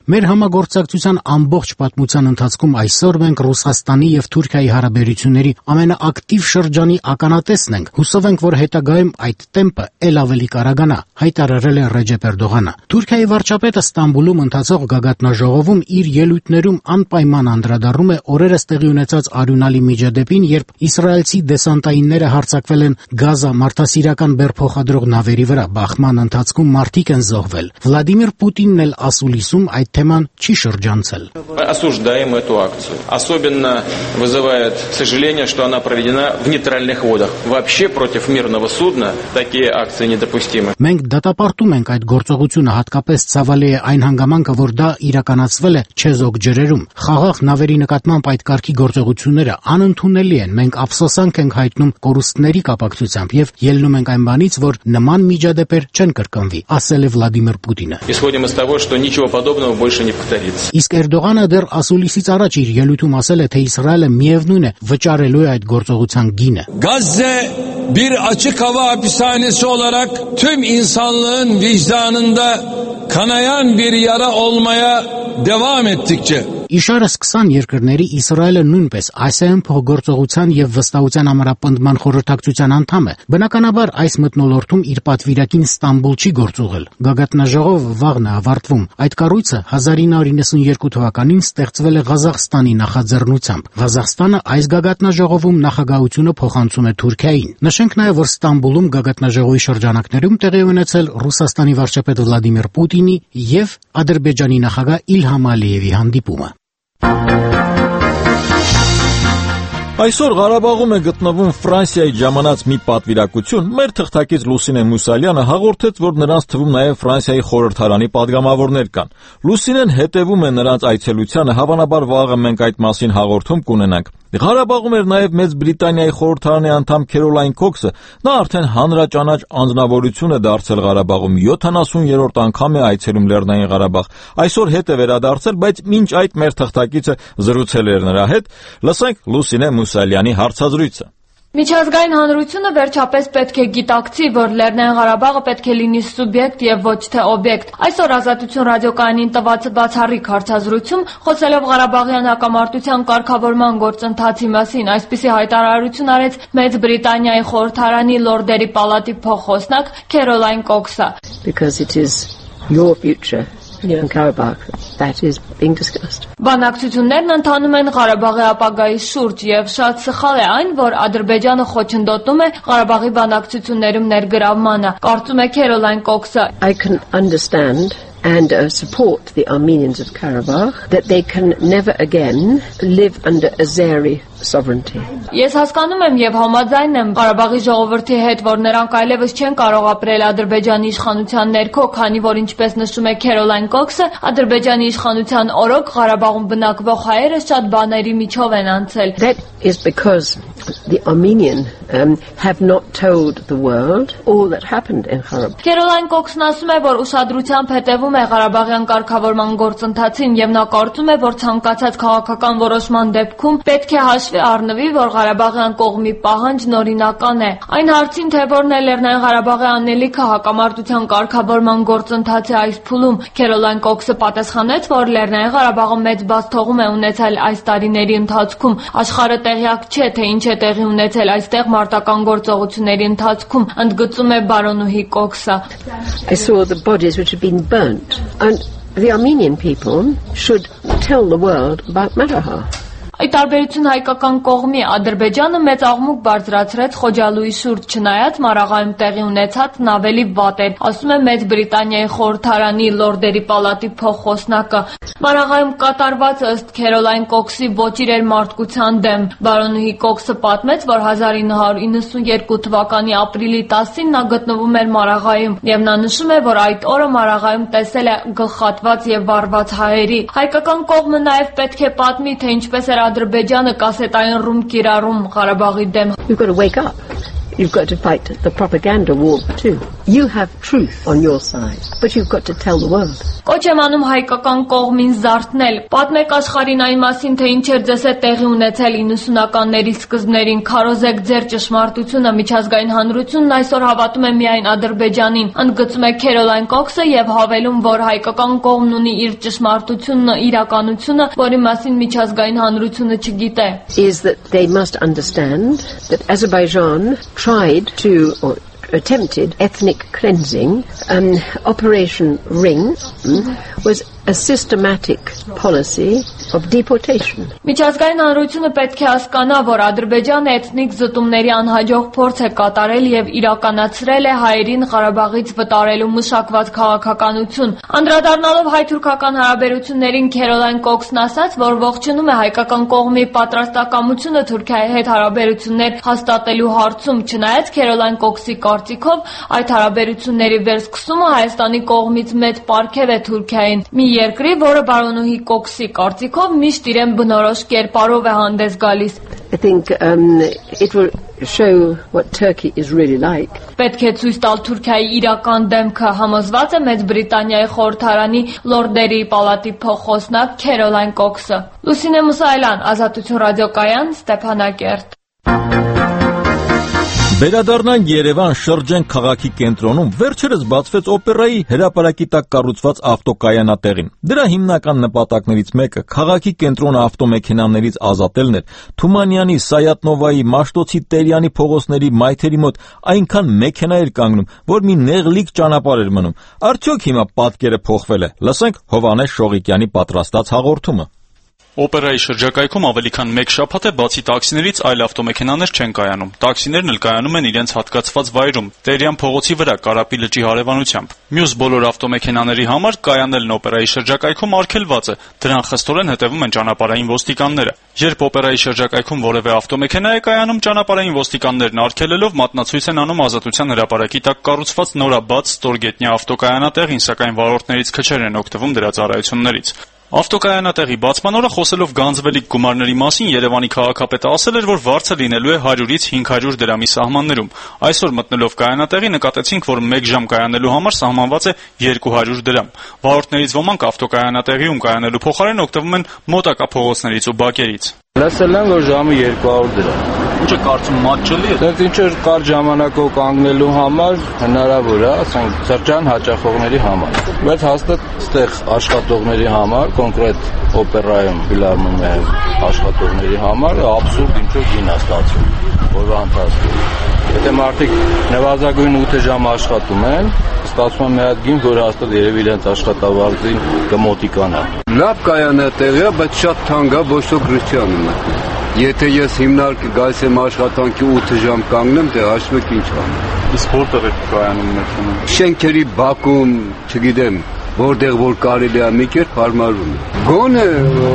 Մեր համագործակցության ամբողջ պատմության ընթացքում այսօր մենք Ռուսաստանի եւ Թուրքիայի հարաբերությունների ամենաակտիվ շրջանի ականատեսն ենք։ Հուսով ենք, որ հետագայում այդ տեմպը ել ավելի կարագանա, հայտարարել է Ռեջեփ Էրդողանը։ Թուրքիայի վարչապետը Ստամբուլում ընթացող գագաթնաժողովում իր ելույթներում անպայման անդրադառնում է օրերս տեղի ունեցած արյունալի միջադեպին, երբ իսրայելցի դեսանտայինները հարձակվել են Գազա մարդասիրական բեռ փոխադրող նավերի վրա։ Բախման ընթացքում մարդիկ են զոհվել։ Վլադիմիր Պուտինն էլ ասուլիսում այդ թեման չի շրջանցել։ Осуждаем эту акцию. Особенно вызывает сожаление, что она проведена в нейтральных водах. Вообще против мирного судна такие акции недопустимы. Մենք դատապարտում ենք այդ գործողությունը, հատկապես ցավալի է այն հանգամանքը, որ դա իրականացվել է չեզոք ջրերում։ Խաղաղ նավերի նկատմամբ այդ կարգի գործողությունները անընդունելի են։ Մենք ափսոսանք ենք հայտնում կորուստների կապակցությամբ եւ ելնում ենք այն բանից, որ նման միջադեպեր չեն կրկնվի, ասել է Վլադիմիր Պուտինը։ Исходим из того, что ничего подобного больше не повторится. Իսկ Էրդողանը դեռ ասուլիսից առաջ իր ելույթում ասել է, թե Իսրայելը միևնույն է վճարելու է այդ գործողության գինը։ Gazze bir açık hava hapishanesi olarak tüm insanlığın vicdanında kanayan bir yara olmaya devam ettikçe Իշարս 20 երկրների Իսրայելը նույնպես Ասիայում փոխգործողության եւ վստահության ամրապնդման խորհրդակցության անդամ է։ Բնականաբար այս մթնոլորտում իր պատվիրակին Ստամբուլ չի գործուղել։ Գագաթնաժողովը վաղն է ավարտվում։ Այդ կառույցը 1992 թվականին ստեղծվել է Ղազախստանի նախաձեռնությամբ։ Ղազախստանը այս գագաթնաժողովում նախագահությունը փոխանցում է Թուրքիային։ Նշենք նաեւ, որ Ստամբուլում գագաթնաժողովի շրջանակներում տեղի ունեցել Ռուսաստանի վարչապետ Վլադիմիր Պուտինի եւ Ադրբեջանի նախագահ Իլհամ Ալիևի հանդիպումը։ Այսօր Ղարաբաղում է գտնվում Ֆրանսիայի ժամանած մի պատվիրակություն։ Մեր թղթակից Լուսինե Մուսալյանը հաղորդեց, որ նրանց թվում նաև Ֆրանսիայի խորհրդարանի падգամավորներ կան։ Լուսինեն հետևում է նրանց այցելությանը, հավանաբար վաղը մենք այդ մասին հաղորդում կունենանք։ Ղարաբաղում էր նաև Մեծ Բրիտանիայի խորհրդարանի անդամ Քերոլայն Քոքսը։ Նա արդեն հանրաճանաչ անձնավորություն է դարձել Ղարաբաղում, 70-րդ անգամ է այցելում Լեռնային Ղարաբաղ։ Այսօր հետ է վերադարձել, բայց մինչ այդ մեր թղթակիցը զրուցել էր նրա հետ։ Լսենք Լուսինե Մուսալյանի հարցազրույցը։ Միջազգային հանրությունը վերջապես պետք է գիտակցի, որ Լեռնային Ղարաբաղը պետք է լինի սուբյեկտ եւ ոչ թե օբյեկտ։ Այսօր Ազատություն ռադիոկայանին տված բացառիկ հարցազրույցում, խոսելով Ղարաբաղյան հակամարտության կարգավորման գործընթացի մասին, այսպիսի հայտարարություն արեց Մեծ Բրիտանիայի խորհրդարանի Լորդերի պալատի փոխխոսնակ Քերոլայն Կոքսը. Because it is your future. In Karabakh, that is being discussed. Բանակցություններն ընթանում են Ղարաբաղի ապագայի շուրջ եւ շատ սխալ է այն, որ Ադրբեջանը խոչընդոտում է Ղարաբաղի բանակցություններում ներգրավմանը։ Կարծում է Քերոլայն Կոքսը. I can understand and support the Armenians of Karabakh that they can never again live under Azeri sovereignty. Ես հասկանում եմ եւ համաձայն եմ Ղարաբաղի ժողովրդի հետ, որ նրանք այլևս չեն կարող ապրել Ադրբեջանի իշխանության ներքո, քանի որ ինչպես նշում է Քերոլայն Կոքսը, Ադրբեջանի իշխանության օրոք Ղարաբաղում բնակվող հայերը շատ բաների միջով են անցել։ That is because the Armenian have not told the world all that happened in Karabakh. Քերոլայն Կոքսն ասում է, որ ուշադրությամբ հետևում է Ղարաբաղյան կարգավորման գործընթացին եւ նա կարծում է, որ ցանկացած քաղաքական որոշման դեպքում պետք է հաշվի առնվի, որ Ղարաբաղյան կողմի պահանջն օրինական է։ Այն հարցին, թե որն է Լեռնային Ղարաբաղի անելիքը հակամարտության կարգավորման գործընթացի այս փուլում, Քերոլայն Կոքսը պատասխանեց, որ Լեռնային Ղարաբաղը մեծ բացթողում է ունեցել այս տարիների ընթացքում։ Աշխարհը տեղյակ չէ, թե ինչ է տեղի ունեցել այստեղ մարտական գործողությունների ընթացքում, ընդգծում է բարոնուհի Կոքսը։ I saw the bodies which had been burnt and the Armenian people should tell the world about Marahar. Այդ տարբերություն հայկական կողմի Ադրբեջանը մեծ աղմուկ բարձրացրեց Խոջալույի շուրջ, չնայած Մարաղայում տեղի ունեցածն ավելի վատ էր, ասում է Մեծ Բրիտանիայի խորհրդարանի Լորդերի պալատի փոխխոսնակը։ Մարաղայում կատարվածը ըստ Քերոլայն Կոքսի ոչիր էր մարդկության դեմ։ Բարոնուհի Կոքսը պատմեց, որ 1992 թվականի ապրիլի 10-ին նա գտնվում էր Մարաղայում եւ նա նշում է, որ այդ օրը Մարաղայում տեսել է գլխատված եւ վառված հայերի։ Հայկական կողմը նաեւ պետք է պատմի, թե ինչպես էր Ադրբեջանը կասետային ռում կիրառում Ղարաբաղի դեմ։ We've got to wake up. you've got to fight the propaganda war too. You have truth on your side, but you've got to tell the world. Կոչ եմ անում հայկական կողմին զարթնել, պատմեք աշխարհին այն մասին, թե ինչ էր ձեզ հետ տեղի ունեցել 90-ականների սկզբներին, քարոզեք ձեր ճշմարտությունը, միջազգային հանրությունն այսօր հավատում է միայն Ադրբեջանին, ընդգծում է Քերոլայն Կոքսը եւ հավելում, որ հայկական կողմն ունի իր ճշմարտությունը, իրականությունը, որի մասին միջազգային հանրությունը չգիտե. Is that they must understand that Azerbaijan tried to or attempted ethnic cleansing. Operation Ring was a systematic policy of deportation. Միջազգային հանրությունը պետք է հասկանա, որ Ադրբեջանը էթնիկ զտումների անհաջող փորձ է կատարել եւ իրականացրել է հայերին Ղարաբաղից վտարելու մշակված քաղաքականություն։ Անդրադառնալով հայ-թուրքական հարաբերություններին Քերոլայն Կոքսն ասաց, որ ողջունում է հայկական կողմի պատրաստակամությունը Թուրքիայի հետ հարաբերություններ հաստատելու հարցում, չնայած Քերոլայն Կոքսի կարծիքով այդ հարաբերությունների վերսկսումը Հայաստանի կողմից մեծ պարգև է Թուրքիային։ Մի երկրի, որը բարոնուհի Կոքսի կարծիքով միշտ իրեն բնորոշ կերպարով է հանդես գալիս. I think it will show what Turkey is really like. Պետք է ցույց տալ Թուրքիայի իրական դեմքը, համոզված է Մեծ Բրիտանիայի խորհրդարանի լորդերի պալատի փոխոսնակ Քերոլայն Կոքսը։ Լուսինե Մուսայելյան, Ազատություն ռադիոկայան, Ստեփանակերտ։ Վերադառնանք Երևան, շրջենք քաղաքի կենտրոնում, վերջերս բացվեց օպերայի հրապարակի տակ կառուցված ավտոկայանատեղին։ Դրա հիմնական նպատակներից մեկը քաղաքի կենտրոնը ավտոմեքենաներից ազատելն էր։ Թումանյանի, Սայատնովայի, Մաշտոցի, Տերյանի փողոցների մայթերի մոտ այնքան մեքենա էր կանգնում, որ մի նեղլիկ ճանապարհ էր մնում։ Արդյոք հիմա պատկերը փոխվել է։ Լսենք Հովհաննես Շողիկյանի պատրաստած հաղորդումը։ Օպերայի շրջակայքում ավելի քան մեկ շաբաթ է բացի տաքսիներից այլ ավտոմեքենաներ չեն կայանում։ Տաքսիներն էլ կայանում են իրենց հատկացված վայրում՝ Տերյան փողոցի վրա, Կարապի լճի հարևանությամբ։ Մյուս բոլոր ավտոմեքենաների համար կայանելն օպերայի շրջակայքում արգելված է։ Դրան խստորեն հետևում են ճանապարհային ոստիկանները։ Երբ օպերայի շրջակայքում որևէ ավտոմեքենա է կայանում, ճանապարհային ոստիկաններն արգելելով մատնացույց են անում Ազատության հրապարակի տակ կառուցված նորաբաց ստորգետնյա ավտոկայանատեղին, սակայն վարորդներից քչեր են օգտվում դրա ծառայություններից։ Ավտոկայանատեղի բացման օրը խոսելով գանձվելիք գումարների մասին Երևանի քաղաքապետը ասել էր, որ վարձը լինելու է 100-ից 500 դրամի սահմաններում։ Այսօր մտնելով կայանատեղի նկատեցինք, որ 1 ժամ կայանելու համար սահմանված է 200 դրամ։ Վարորդներից ոմանք ավտոկայանատեղիում կայանելու փոխարեն օգտվում են մոտակա փողոցներից ու բակերից։ Լսել եմ, որ ժամը 200 դրամ։ Ինչը կարծում մատչելի է։ Դեռ ինչ որ կար ժամանակով կանգնելու համար հնարավոր է, ասենք սրճան հաճախողների համար։ Բայց հաստատ այդտեղ աշխատողների համար, կոնկրետ օպերայում ֆիլարմոնիայում աշխատողների համար աբսուրդ ինչ որ գին է ստացվում, որվա ընթացքում։ Եթե մարդիկ նվազագույն 8 ժամ աշխատում են, ստացվում է մի հատ գին, որ հաստատ երևի իրենց աշխատավարձին կմոտիկանա։ Լավ կայանատեղ է, բայց շատ թանկ է ոստոգրությանը։ Եթե ես հիմնարկ գալիս եմ աշխատանքի 8 ժամ կանգնեմ, դե հաշվեք ինչ անեմ։ Իսկ որտեղ է կայանում մեքենան։ Շենքերի բակում, չգիտեմ, որտեղ որ կարելի է մի կերպ հարմարում։ Գոնե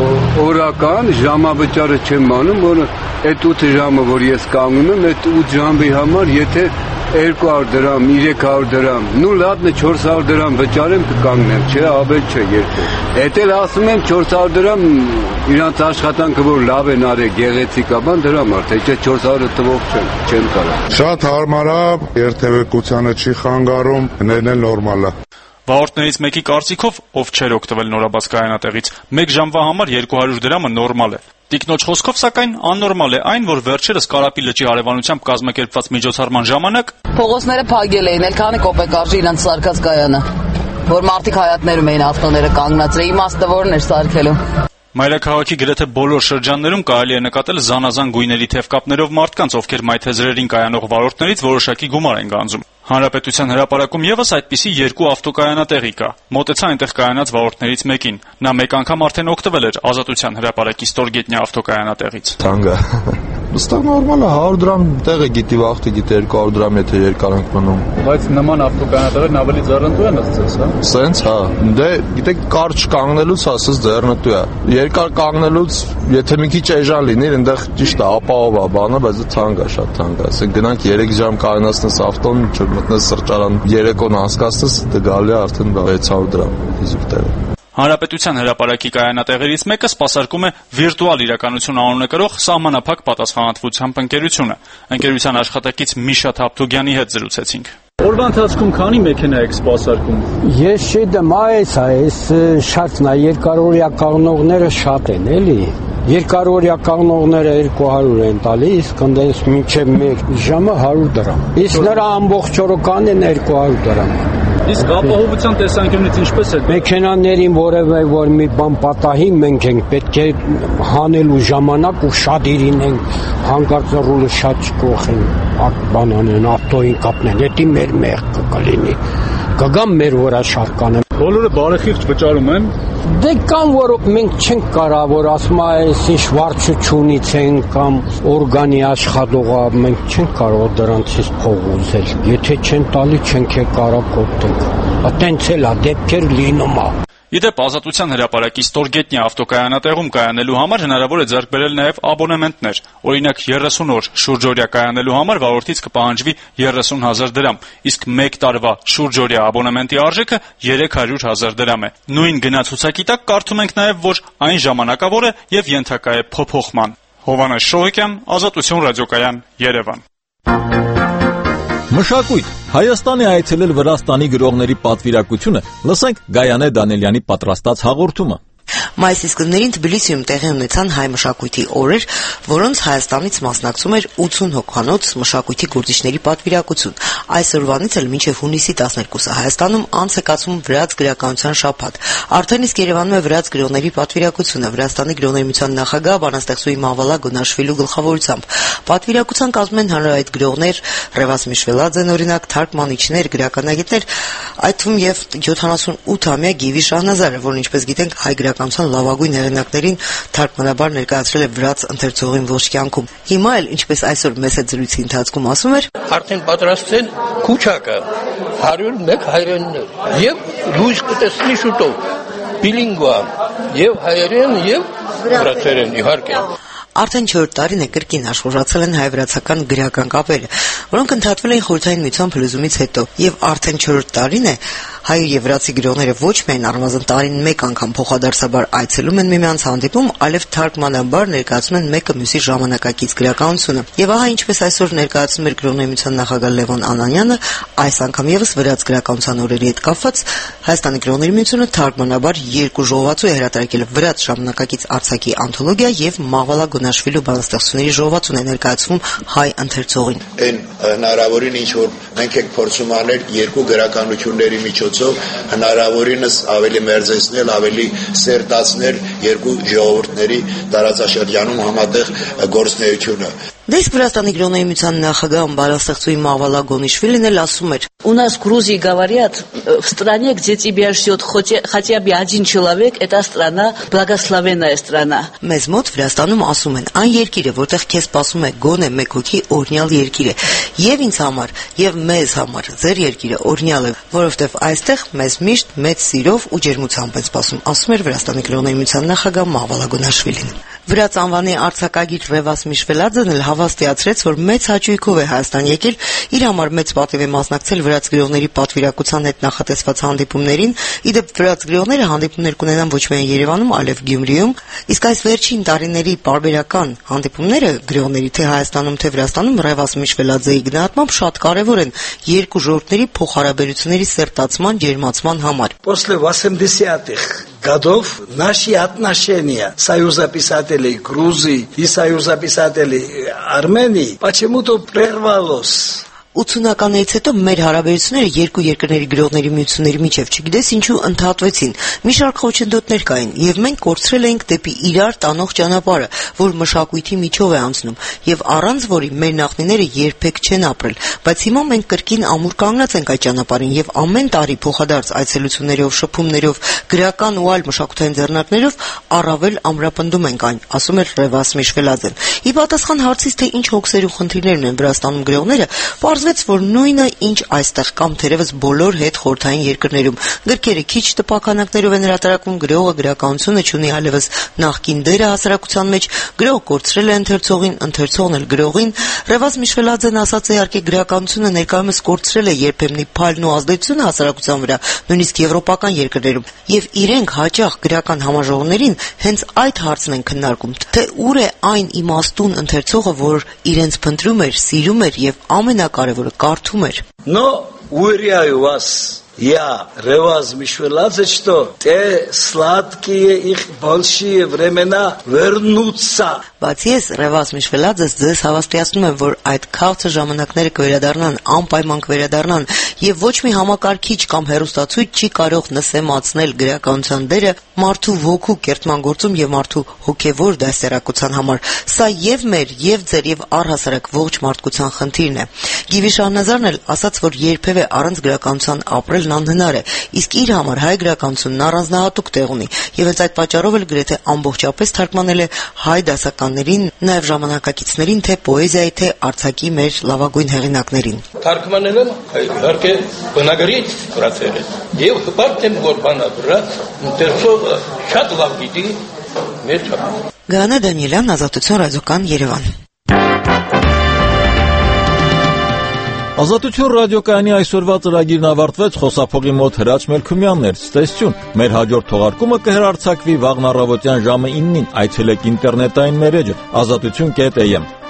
օրական ժամավճարը չեմ անում, որ այդ 8 ժամը, որ ես կանգնում եմ, այդ 8 ժամի համար, եթե 200 դրամ, 300 դրամ, նու լատնը 400 դրամ վճարեմ կկանգնեմ, չէ, ավել չէ երբեք։ Էդ էլ ասում եմ 400 դրամ իրանց աշխատանքը որ լավ են արել, գեղեցիկ է, բան դրա մարդ, չէ 400-ը տվող չեմ կարող։ Շատ հարմար է, երթևեկությանը չի խանգարում, ներն էլ նորմալ է։ Վարորդներից մեկի կարծիքով, ով չէր օգտվել նորաբաց կայանատեղից, 1 ժամվա համար 200 դրամը նորմալ է։ Տիկնոջ խոսքով, սակայն, աննորմալ է այն, որ վերջերս Կարապի լճի հարևանությամբ կազմակերպված միջոցառման ժամանակ փողոցները փակել էին, այլքան կոպեկ արժի իրանց սարկած կայանը, որ մարդիկ հայատներում էին ավտոները կանգնած, իմաստը որն էր սարքելու։ Մայրաքաղաքի գրեթե բոլոր շրջաններում կարելի է նկատել զանազան գույների թևկապներով մարդկանց, ովքեր մայթեզրերին կայանող վարորդներից որոշակի գումար են գանձում։ Հանրապետության հրապարակում եւս այդպիսի 2 ավտոկայանատեղի կա։ Մոտեցա այնտեղ կայանած վարորդներից մեկին։ Նա մեկ անգամ արդեն օգտվել էր Ազատության հրապարակի ստորգետնյա ավտոկայանատեղից։ Թանկա։ Ստա նորմալ է, 100 դրամ տեղը գիտի, վախտը գիտի 200 դրամ եթե երկարանք մնում։ Բայց նման ավտոկայանատեղերն ավելի ձեռնտու են ըստ հա։ Սենց հա։ Դե գիտեք կարճ կանգնելուց ասես ձեռնտու է։ Երկար կանգնելուց եթե մի քիչ էժան լինի, այնտեղ ճիշտ է, ապահով է բանը, բայց դա թանկ է, շատ թանկ է։ Ասենք գնանք 3 ժամ կանգնացնես ավտոն, մտնես սրճարան, երեկոն անցկացնես, դա գալի է արդեն 600 դրամ իզուր տեղը։ Հանրապետության հրապարակի կայանատեղերից մեկը սպասարկում է վիրտուալ իրականություն անունը կրող սահմանափակ պատասխանատվությամբ ընկերությունը։ Ընկերության աշխատակից Միշա Թապթուգյանի հետ զրուցեցինք։ Օրվա ընթացքում քանի մեքենա եք սպասարկում։ Ես չգիտեմ, այս շարժնա երկարօրյա կաղնողները շատ են, էլի։ Երկարօրյա կաղնողները 200 են տալիս, կնդես մինչև 1 ժամը 100 դրամ։ Իսկ նրա ամբողջ օրը կանեն 200 դրամ։ Իսկ ապահովության տեսանկյունից ինչպես է։ Մեքենաներին որևէ որ մի բան պատահի, մենք ենք պետք է հանելու ժամանակ ու շատ իրինենք, հանկարծ ռուլը շատ չկողեն, բանանեն, ավտոին կապնեն, դա մեր մեղքը կլինի։ Կգամ մեր վրա շարքանը։ Բոլորը բարեխիղճ վճարում են։ Դե կամ որ մենք չենք կարող որ ասում այս ինչ վարչությունից են կամ օրգանի աշխատողա մենք չենք կարող դրանցից փող ուզել։ Եթե չեն տալի չենք կարող կոպտենք։ Այտենց էլ է դեպքեր լինում է։ Իդեպ Ազատության հրապարակի ստորգետնյա ավտոկայանատեղում կայանելու համար հնարավոր է ձեռք բերել նաև աբոնեմենտներ։ Օրինակ 30 օր շուրջօրյա կայանելու համար վարորդից կպահանջվի 30,000 դրամ, իսկ 1 տարվա շուրջօրյա աբոնեմենտի արժեքը 300,000 դրամ է։ Նույն գնացուցակի տակ կարդում ենք նաև, որ այն ժամանակավոր է եւ ենթակա է փոփոխման։ Հովհաննես Շոհիկյան, Ազատություն ռադիոկայան, Երևան։ Մշակույթ Հայաստանի այցելել Վրաստանի գրողների պատվիրակությունը, լսենք Գայանե Դանելյանի պատրաստած հաղորդումը։ Մայիսի սկզբներին Թբիլիսիում տեղի ունեցան հայ մշակույթի օրեր, որոնց Հայաստանից մասնակցում էր 80 հոգանոց մշակույթի գործիչների պատվիրակություն։ Այսօրվանից էլ մինչև հունիսի 12-ը Հայաստանում անց է կացվում վրաց գրականության շաբաթ։ Արդեն իսկ Երևանում է վրաց գրողների պատվիրակությունը Վրաստանի գրողների միության նախագահ բանաստեղծուհի Մավալա Գոնաշվիլու գլխավորությամբ։ Պատվիրակության կազմում են հանրահայտ գրողներ Ռևաս Միշվելաձեն, օրինակ, թարգմանիչներ, գրականագետներ, այդ թվում եւ 78-ամյա Գիվի Շահնազարը, որն ինչպես գիտենք հայ գրականության լավագույն հեղինակներին թարգմանաբար ներկայացրել է վրաց ընթերցողին ողջ կյանքում։ Հիմա էլ, ինչպես այսօր մեծ զրույցի ընթացքում ասում էր, արդեն պատրաստել քուչակը 101 հայերեններ եւ լույս կտեսնի շուտով բիլինգվա եւ հայերեն եւ վրացերեն իհարկե։ Արդեն 4 տարին է կրկին աշխուժացել են հայ-վրացական գրական կապերը, որոնք ընդհատվել են Խորհրդային միության փլուզումից հետո, եւ արդեն 4 տարին է հայ եւ վրացի գրողները ոչ միայն առնվազն տարին մեկ անգամ փոխադարձաբար այցելում են միմյանց հանդիպում, այլև թարգմանաբար ներկայացնում են մեկը մյուսի ժամանակակից գրականությունը։ Եվ ահա ինչպես այսօր ներկայացնում էր գրողների միության նախագահ Լևոն Անանյանը, այս անգամ եւս վրաց գրականության օրերի հետ կապված Հայաստանի գրողների միությունը թարգմանաբար 2 ժողովածու է հրատարակել վրաց ժամանակակից արձակի անթոլոգիա եւ Մաղվալա Գոնաշվիլու բանաստեղծությունների ժողովածուն է ներկայացվում հայ ընթերցողին։ Այն հնարավորին ինչ որ մենք ենք փորձում անել երկու գրականությունների միջոցով հնարավորինս ավելի մերձեցնել, ավելի սերտացնել երկու ժողովուրդների տարածաշրջանում համատեղ գործունեությունը։ Դες Վրաստանի գրողների միության նախագահ բանաստեղծուհի Մավալա Գոնիշվիլին էլ ասում էր. У нас в Грузии говорят, в стране, где тебя ждет хотя бы один человек, эта страна благословенная страна. Մեզ մոտ Վրաստանում ասում են, այն երկիրը, որտեղ քեզ սպասում է գոնե մեկ հոգի, օրհնյալ երկիր է։ Եվ ինձ համար, եւ մեզ համար, ձեր երկիրը օրհնյալ է, որովհետեւ այստեղ մեզ միշտ մեծ սիրով ու ջերմությամբ են սպասում, ասում էր Վրաստանի գրողների միության նախագահ Մավալա Գոնաշվիլին։ Վրաց անվանի արձակագիր Ռևաս Միշվելաձեն էլ հավաստիացրեց, որ մեծ հաճույքով է Հայաստան եկել, իր համար մեծ պատիվ է մասնակցել վրաց գրողների պատվիրակության հետ նախատեսված հանդիպումներին, իդեպ վրաց գրողները հանդիպումներ կունենան ոչ միայն Երևանում, այլև Գյումրիում, իսկ այս վերջին տարիների պարբերական հանդիպումները գրողների թե Հայաստանում, թե Վրաստանում Ռևաս Միշվելաձեի գնահատմամբ շատ կարևոր են երկու ժողովուրդների փոխհարաբերությունների սերտացման, ջերմացման համար։ После 80-х годов наши отношения Союза писателей Грузии и Союза писателей Армении почему-то прервалось. 80-ականներից հետո մեր հարաբերությունները երկու երկրների գրողների միությունների միջև չգիտես ինչու ընդհատվեցին։ Մի շարք խոչընդոտներ կային, եւ մենք կորցրել էինք դեպի իրար տանող ճանապարհը, որ մշակույթի միջով է անցնում, եւ առանց որի մեր նախնիները երբեք չեն ապրել։ Բայց հիմա մենք կրկին ամուր կանգնած ենք այդ ճանապարհին եւ ամեն տարի փոխադարձ այցելություններով, շփումներով, գրական ու այլ մշակութային ձեռնարկներով առավել ամրապնդում ենք այն, ասում էր Ռևաս Միշվելաձեն։ Ի պատասխան հարցից, թե ինչ հոգսեր ու խնդիրներ ունեն Վրաստանում գրողները, Պարզվեց, որ նույնը ինչ այստեղ կամ թերևս բոլոր հետ խորհրդային երկրներում գրքերը քիչ տպականակներով են հրատարակվում, գրողը գրականությունը չունի այլևս նախկին դերը հասարակության մեջ, գրող կորցրել է ընթերցողին, ընթերցողն էլ գրողին։ Ռևազ Միշվելաձեն ասաց, իհարկե գրականությունը ներկայումս կորցրել է երբեմնի փայլն ու ազդեցությունը հասարակության վրա, նույնիսկ եվրոպական երկրներում, եւ իրենք հաճախ գրական համաժողովներին հենց այդ հարցն են քննարկում, թե ուր է այն իմաստուն ընթերցողը, որ իրենց փնտրում էր, сирում էր եւ ամենակարևորը կարդում էր։ Но уверяю вас, я, Реваз Мишвеладзе, что те сладкие их большие времена вернутся. Բացի ես Ռևազ Միշվելաձես ձեզ հավաստիացնում եմ, որ այդ քաղցր ժամանակները կվերադառնան, անպայման կվերադառնան, եւ ոչ մի համակարգիչ կամ հեռուստացույց չի կարող նսեմացնել գրականության դերը մարդու ոգու կերտման գործում եւ մարդու հոգեվոր դասերակցության համար։ Սա եւ մեր, եւ ձեր, եւ առհասարակ ողջ մարդկության խնդիրն է։ Գիվի Շահնազարն էլ ասաց, որ երբևէ առանց գրականության ապրելն անհնար է, իսկ իր համար հայ գրականությունն առանձնահատուկ տեղ ունի, եւ հենց այդ պատճառով էլ գրեթե ամբողջապես թարգմանել է հայ դասականներին, նաեւ ժամանակակիցներին, թե պոեզիայի, թե արձակի մեր լավագույն հեղինակներին։ Թարգմանել եմ իհարկե բնագրից գրածել եւ հպարտ եմ որ բանա վրա ընթերցողը շատ լավ գիտի մեր չափ։ Գանե Դանիելյան, Ազատություն ռադիոկան, Երևան։ Ազատություն ռադիոկայանի այսօրվա ծրագիրն ավարտվեց, խոսափողի մոտ Հրաչ Մելքումյանն էր, ցտեսություն։ Մեր հաջորդ թողարկումը կհեռարձակվի վաղն առավոտյան ժամը 9-ին, այցելեք ինտերնետային մեր էջը azatutun.am։